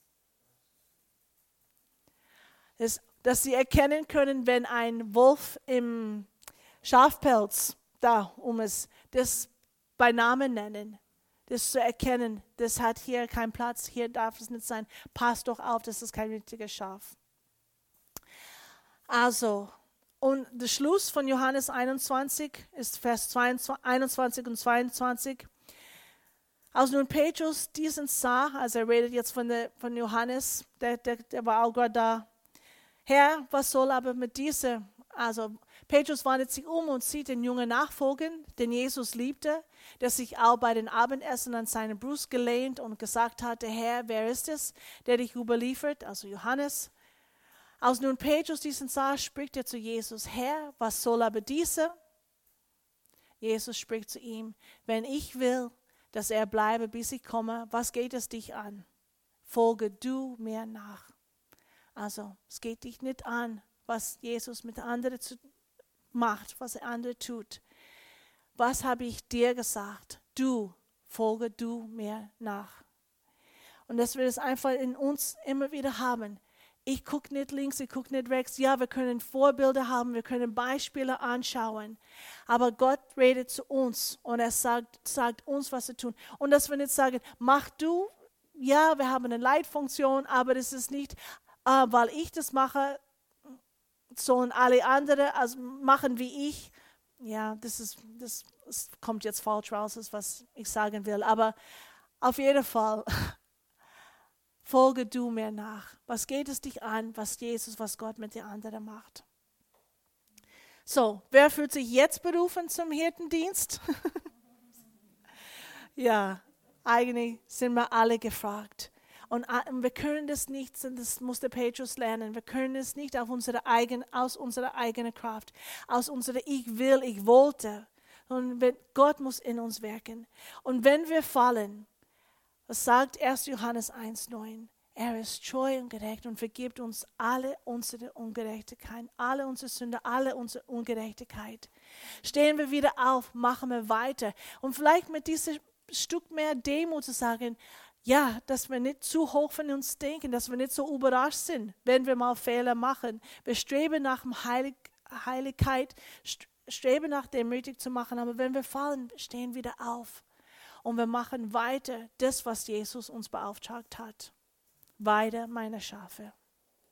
Dass sie erkennen können, wenn ein Wolf im Schafpelz das bei Namen nennen, das zu erkennen, das hat hier keinen Platz, hier darf es nicht sein, passt doch auf, das ist kein richtiges Schaf. Also, und der Schluss von Johannes 21 ist Vers 21 und 22. Als nun Petrus diesen sah, also er redet jetzt von Johannes, der war auch gerade da. Herr, was soll aber mit dieser? Also Petrus wandelt sich um und sieht den Jungen nachfolgen, den Jesus liebte, der sich auch bei den Abendessen an seine Brust gelehnt und gesagt hatte, Herr, wer ist es, der dich überliefert? Also Johannes. Als nun Petrus diesen sah, spricht er zu Jesus, Herr, was soll aber dieser? Jesus spricht zu ihm, wenn ich will, dass er bleibe, bis ich komme, was geht es dich an? Folge du mir nach. Also es geht dich nicht an, was Jesus mit anderen macht, was der andere tut. Was habe ich dir gesagt? Folge du mir nach. Und dass wir das einfach in uns immer wieder haben. Ich gucke nicht links, ich gucke nicht rechts. Ja, wir können Vorbilder haben, wir können Beispiele anschauen. Aber Gott redet zu uns und er sagt uns, was zu tun. Und dass wir nicht sagen, mach du. Ja, wir haben eine Leitfunktion, aber das ist nicht, weil ich das mache, sollen alle anderen also machen wie ich. Ja, das kommt jetzt falsch raus, ist, was ich sagen will. Aber auf jeden Fall, folge du mir nach. Was geht es dich an, was Gott mit den anderen macht? So, wer fühlt sich jetzt berufen zum Hirtendienst? Ja, eigentlich sind wir alle gefragt. Und wir können das nicht, das musste Petrus lernen, wir können es nicht aus unserer eigenen Kraft, aus unserer Ich will, ich wollte. Und Gott muss in uns wirken. Und wenn wir fallen, was sagt 1. Johannes 1,9? Er ist treu und gerecht und vergibt uns alle unsere Ungerechtigkeit, alle unsere Sünde, alle unsere Ungerechtigkeit. Stehen wir wieder auf, machen wir weiter. Und vielleicht mit diesem Stück mehr Demut zu sagen, ja, dass wir nicht zu hoch von uns denken, dass wir nicht so überrascht sind, wenn wir mal Fehler machen. Wir streben nach Heiligkeit, streben nach dem mutig zu machen, aber wenn wir fallen, stehen wir wieder auf. Und wir machen weiter das, was Jesus uns beauftragt hat. Weide meine Schafe.